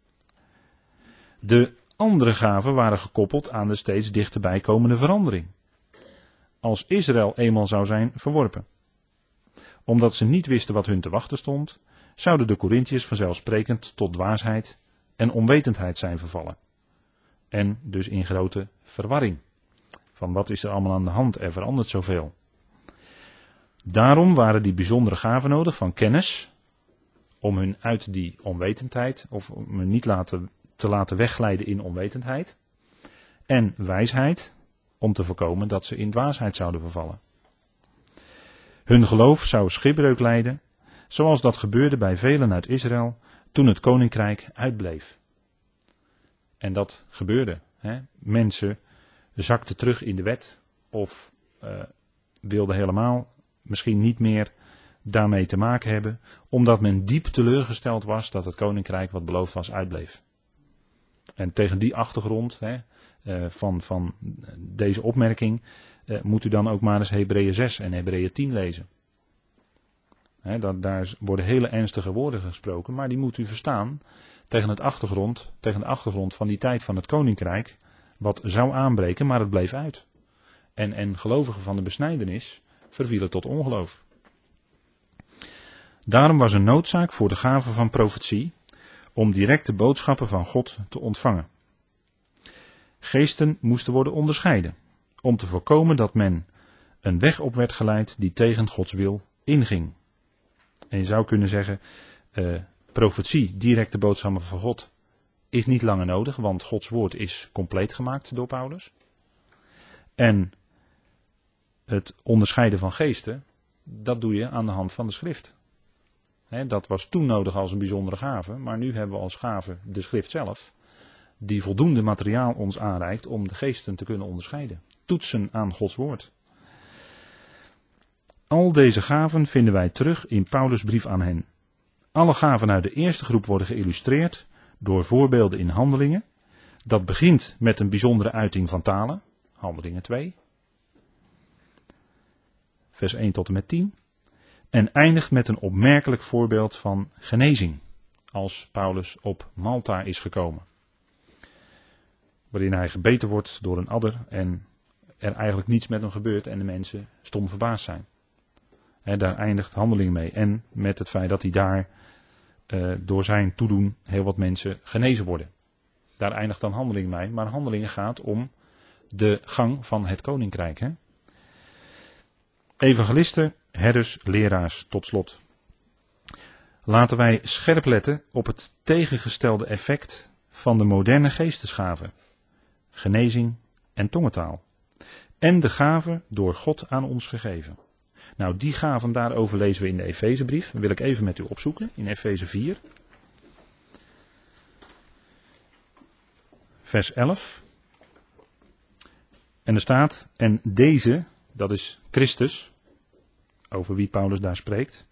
De andere gaven waren gekoppeld aan de steeds dichterbij komende verandering. Als Israël eenmaal zou zijn verworpen. Omdat ze niet wisten wat hun te wachten stond, zouden de Korintiërs vanzelfsprekend tot dwaasheid en onwetendheid zijn vervallen. En dus in grote verwarring. Van wat is er allemaal aan de hand, er verandert zoveel. Daarom waren die bijzondere gaven nodig van kennis, om hun uit die onwetendheid, of om hen niet laten, te laten wegglijden in onwetendheid. En wijsheid, om te voorkomen dat ze in dwaasheid zouden vervallen. Hun geloof zou schipbreuk lijden, zoals dat gebeurde bij velen uit Israël toen het koninkrijk uitbleef. En dat gebeurde. Hè? Mensen zakten terug in de wet of uh, wilden helemaal misschien niet meer daarmee te maken hebben, omdat men diep teleurgesteld was dat het koninkrijk wat beloofd was uitbleef. En tegen die achtergrond hè, uh, van, van deze opmerking uh, moet u dan ook maar eens Hebreeën zes en Hebreeën tien lezen. He, dat, daar worden hele ernstige woorden gesproken, maar die moet u verstaan tegen, het achtergrond, tegen de achtergrond van die tijd van het koninkrijk, wat zou aanbreken, maar het bleef uit. En, en gelovigen van de besnijdenis vervielen tot ongeloof. Daarom was er noodzaak voor de gave van profetie om directe boodschappen van God te ontvangen. Geesten moesten worden onderscheiden, om te voorkomen dat men een weg op werd geleid die tegen Gods wil inging. En je zou kunnen zeggen, uh, profetie, directe boodschappen van God, is niet langer nodig, want Gods woord is compleet gemaakt door Paulus. En het onderscheiden van geesten, dat doe je aan de hand van de schrift. He, dat was toen nodig als een bijzondere gave, maar nu hebben we als gave de schrift zelf, die voldoende materiaal ons aanreikt om de geesten te kunnen onderscheiden. Toetsen aan Gods woord. Al deze gaven vinden wij terug in Paulus' brief aan hen. Alle gaven uit de eerste groep worden geïllustreerd door voorbeelden in Handelingen. Dat begint met een bijzondere uiting van talen, Handelingen twee, vers één tot en met tien. En eindigt met een opmerkelijk voorbeeld van genezing, als Paulus op Malta is gekomen. Waarin hij gebeten wordt door een adder en er eigenlijk niets met hem gebeurt en de mensen stom verbaasd zijn. He, daar eindigt Handelingen mee. En met het feit dat hij daar uh, door zijn toedoen heel wat mensen genezen worden. Daar eindigt dan Handelingen mee. Maar Handelingen gaat om de gang van het koninkrijk. He. Evangelisten, herders, leraars, tot slot. Laten wij scherp letten op het tegengestelde effect van de moderne geestesgaven. Genezing en tongentaal. En de gaven door God aan ons gegeven. Nou, die gaven daarover lezen we in de Efezebrief. Dat wil ik even met u opzoeken, in Efeze vier. Vers elf. En er staat, en deze, dat is Christus, over wie Paulus daar spreekt.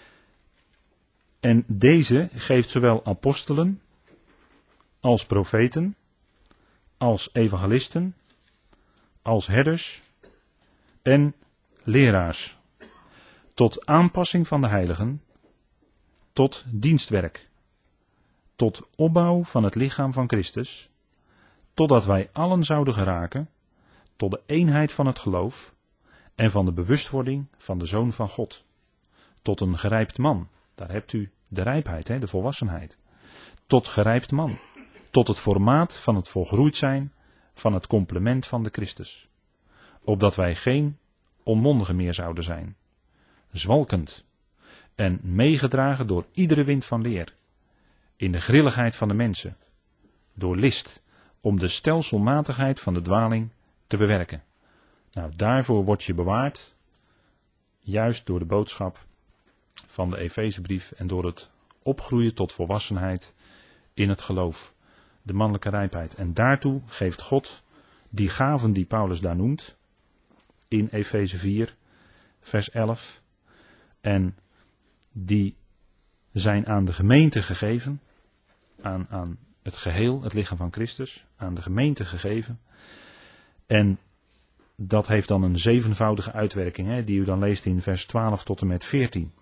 En deze geeft zowel apostelen, als profeten, als evangelisten, als herders en leraars. Tot aanpassing van de heiligen, tot dienstwerk, tot opbouw van het lichaam van Christus, totdat wij allen zouden geraken, tot de eenheid van het geloof en van de bewustwording van de Zoon van God, tot een gerijpt man. Daar hebt u de rijpheid, hè, de volwassenheid. Tot gerijpt man, tot het formaat van het volgroeid zijn van het complement van de Christus, opdat wij geen onmondigen meer zouden zijn, zwalkend en meegedragen door iedere wind van leer, in de grilligheid van de mensen, door list, om de stelselmatigheid van de dwaling te bewerken. Nou, daarvoor word je bewaard, juist door de boodschap van de Efezebrief en door het opgroeien tot volwassenheid in het geloof, de mannelijke rijpheid. En daartoe geeft God die gaven die Paulus daar noemt, in Efeze vier, vers elf. En die zijn aan de gemeente gegeven, aan, aan het geheel, het lichaam van Christus, aan de gemeente gegeven. En dat heeft dan een zevenvoudige uitwerking, hè, die u dan leest in vers twaalf tot en met veertien.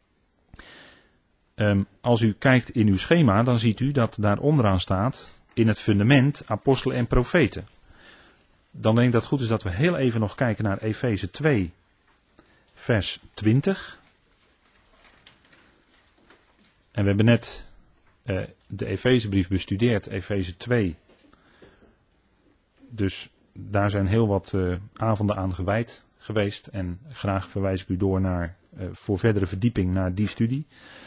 Um, als u kijkt in uw schema, dan ziet u dat daar onderaan staat, in het fundament, apostelen en profeten. Dan denk ik dat het goed is dat we heel even nog kijken naar Efeze twee, vers twintig. En we hebben net uh, de Efezebrief bestudeerd, Efeze twee. Dus daar zijn heel wat uh, avonden aan gewijd geweest. En graag verwijs ik u door naar, uh, voor verdere verdieping naar die studie.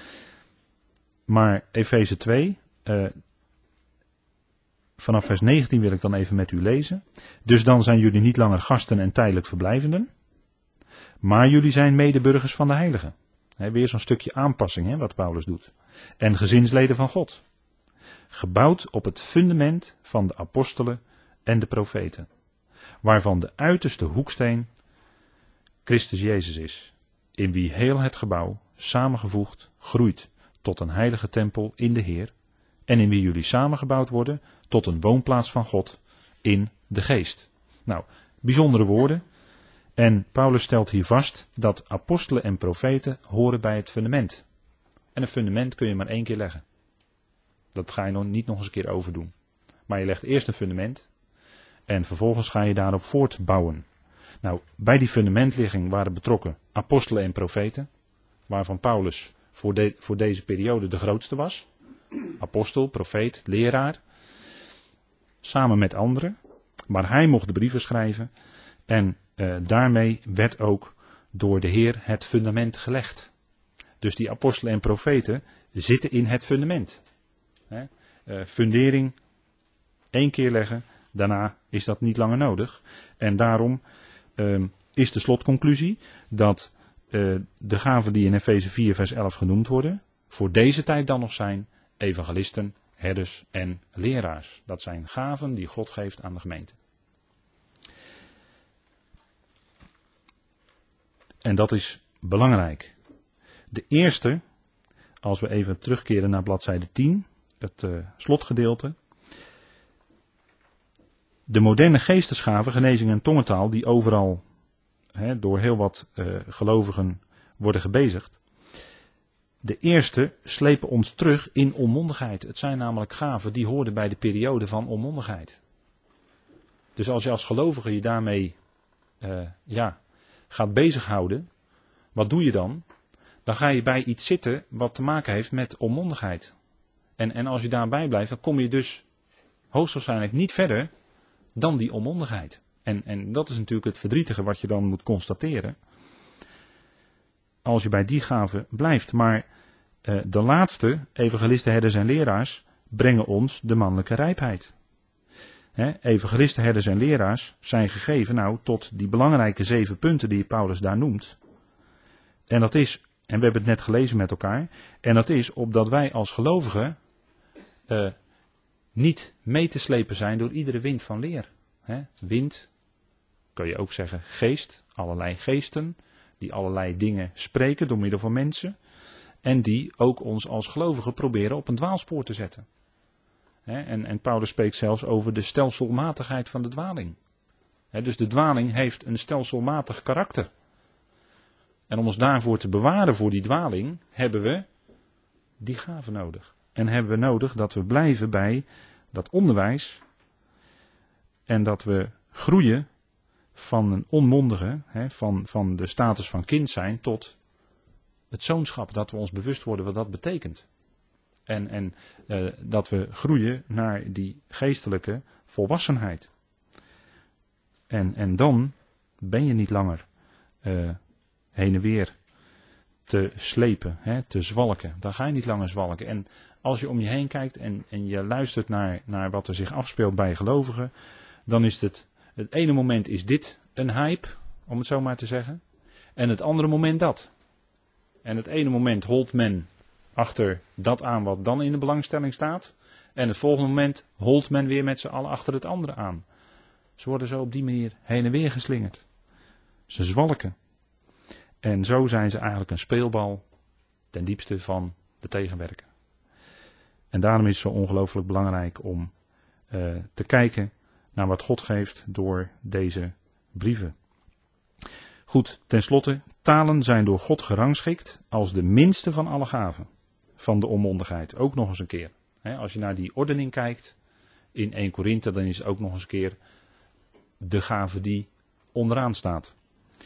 Maar Efeze twee, uh, vanaf vers negentien wil ik dan even met u lezen. Dus dan zijn jullie niet langer gasten en tijdelijk verblijvenden, maar jullie zijn medeburgers van de heiligen. He, weer zo'n stukje aanpassing, he, wat Paulus doet. En gezinsleden van God. Gebouwd op het fundament van de apostelen en de profeten. Waarvan de uiterste hoeksteen Christus Jezus is. In wie heel het gebouw, samengevoegd, groeit tot een heilige tempel in de Heer. En in wie jullie samengebouwd worden tot een woonplaats van God in de geest. Nou, bijzondere woorden. En Paulus stelt hier vast dat apostelen en profeten horen bij het fundament. En een fundament kun je maar één keer leggen. Dat ga je nog niet nog eens een keer overdoen. Maar je legt eerst een fundament en vervolgens ga je daarop voortbouwen. Nou, bij die fundamentlegging waren betrokken apostelen en profeten, waarvan Paulus voor, de, voor deze periode de grootste was. Apostel, profeet, leraar, samen met anderen. Maar hij mocht de brieven schrijven en uh, daarmee werd ook door de Heer het fundament gelegd. Dus die apostelen en profeten zitten in het fundament. He, uh, fundering, één keer leggen, daarna is dat niet langer nodig. En daarom uh, is de slotconclusie dat uh, de gaven die in Efeze vier vers elf genoemd worden, voor deze tijd dan nog zijn evangelisten, herders en leraars. Dat zijn gaven die God geeft aan de gemeente. En dat is belangrijk. De eerste, als we even terugkeren naar bladzijde tien, het uh, slotgedeelte. De moderne geestesgaven, genezing en tongentaal, die overal hè, door heel wat uh, gelovigen worden gebezigd. De eerste slepen ons terug in onmondigheid. Het zijn namelijk gaven die hoorden bij de periode van onmondigheid. Dus als je als gelovige je daarmee uh, ja, gaat bezighouden, wat doe je dan? Dan ga je bij iets zitten wat te maken heeft met onmondigheid. En, en als je daarbij blijft, dan kom je dus hoogstwaarschijnlijk niet verder dan die onmondigheid. En, en dat is natuurlijk het verdrietige wat je dan moet constateren. Als je bij die gaven blijft. Maar uh, de laatste, evangelisten, herders en leraars, brengen ons de mannelijke rijpheid. He, evangelisten, herders en leraars zijn gegeven nou tot die belangrijke zeven punten die Paulus daar noemt. En dat is, en we hebben het net gelezen met elkaar, en dat is opdat wij als gelovigen uh, niet mee te slepen zijn door iedere wind van leer. He, wind, kun je ook zeggen geest, allerlei geesten, die allerlei dingen spreken door middel van mensen. En die ook ons als gelovigen proberen op een dwaalspoor te zetten. He, en, en Paulus spreekt zelfs over de stelselmatigheid van de dwaling. He, dus de dwaling heeft een stelselmatig karakter. En om ons daarvoor te bewaren voor die dwaling, hebben we die gaven nodig. En hebben we nodig dat we blijven bij dat onderwijs. En dat we groeien van een onmondige, hè, van, van de status van kind zijn, tot het zoonschap. Dat we ons bewust worden wat dat betekent. En, en uh, dat we groeien naar die geestelijke volwassenheid. En, en dan ben je niet langer uh, heen en weer te slepen, hè, te zwalken. Dan ga je niet langer zwalken. En als je om je heen kijkt en, en je luistert naar, naar wat er zich afspeelt bij gelovigen, dan is het, het ene moment is dit een hype, om het zo maar te zeggen. En het andere moment dat. En het ene moment holt men achter dat aan wat dan in de belangstelling staat. En het volgende moment holt men weer met z'n allen achter het andere aan. Ze worden zo op die manier heen en weer geslingerd. Ze zwalken. En zo zijn ze eigenlijk een speelbal ten diepste van de tegenwerker. En daarom is het zo ongelooflijk belangrijk om uh, te kijken naar wat God geeft door deze brieven. Goed, tenslotte, talen zijn door God gerangschikt als de minste van alle gaven. Van de onmondigheid, ook nog eens een keer. He, als je naar die ordening kijkt in Eerste Korinthe, dan is het ook nog eens een keer de gave die onderaan staat.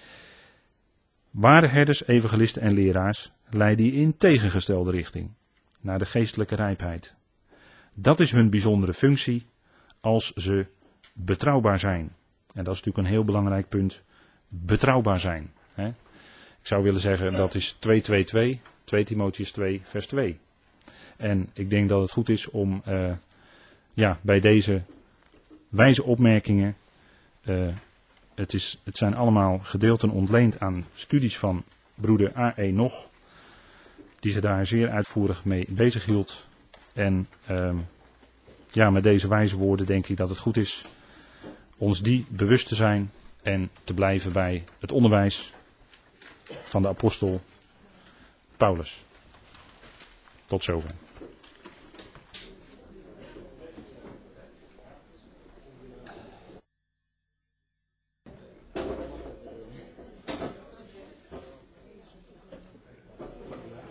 Ware herders, evangelisten en leraars leiden in tegengestelde richting, naar de geestelijke rijpheid. Dat is hun bijzondere functie als ze betrouwbaar zijn. En dat is natuurlijk een heel belangrijk punt, betrouwbaar zijn. Hè? Ik zou willen zeggen, dat is twee twee twee, twee Timotheüs twee vers twee. En ik denk dat het goed is om uh, ja, bij deze wijze opmerkingen, uh, het, is, het zijn allemaal gedeelten ontleend aan studies van broeder A E Nog, die zich daar zeer uitvoerig mee bezig hield. En uh, ja, met deze wijze woorden denk ik dat het goed is ons die bewust te zijn en te blijven bij het onderwijs van de apostel Paulus. Tot zover.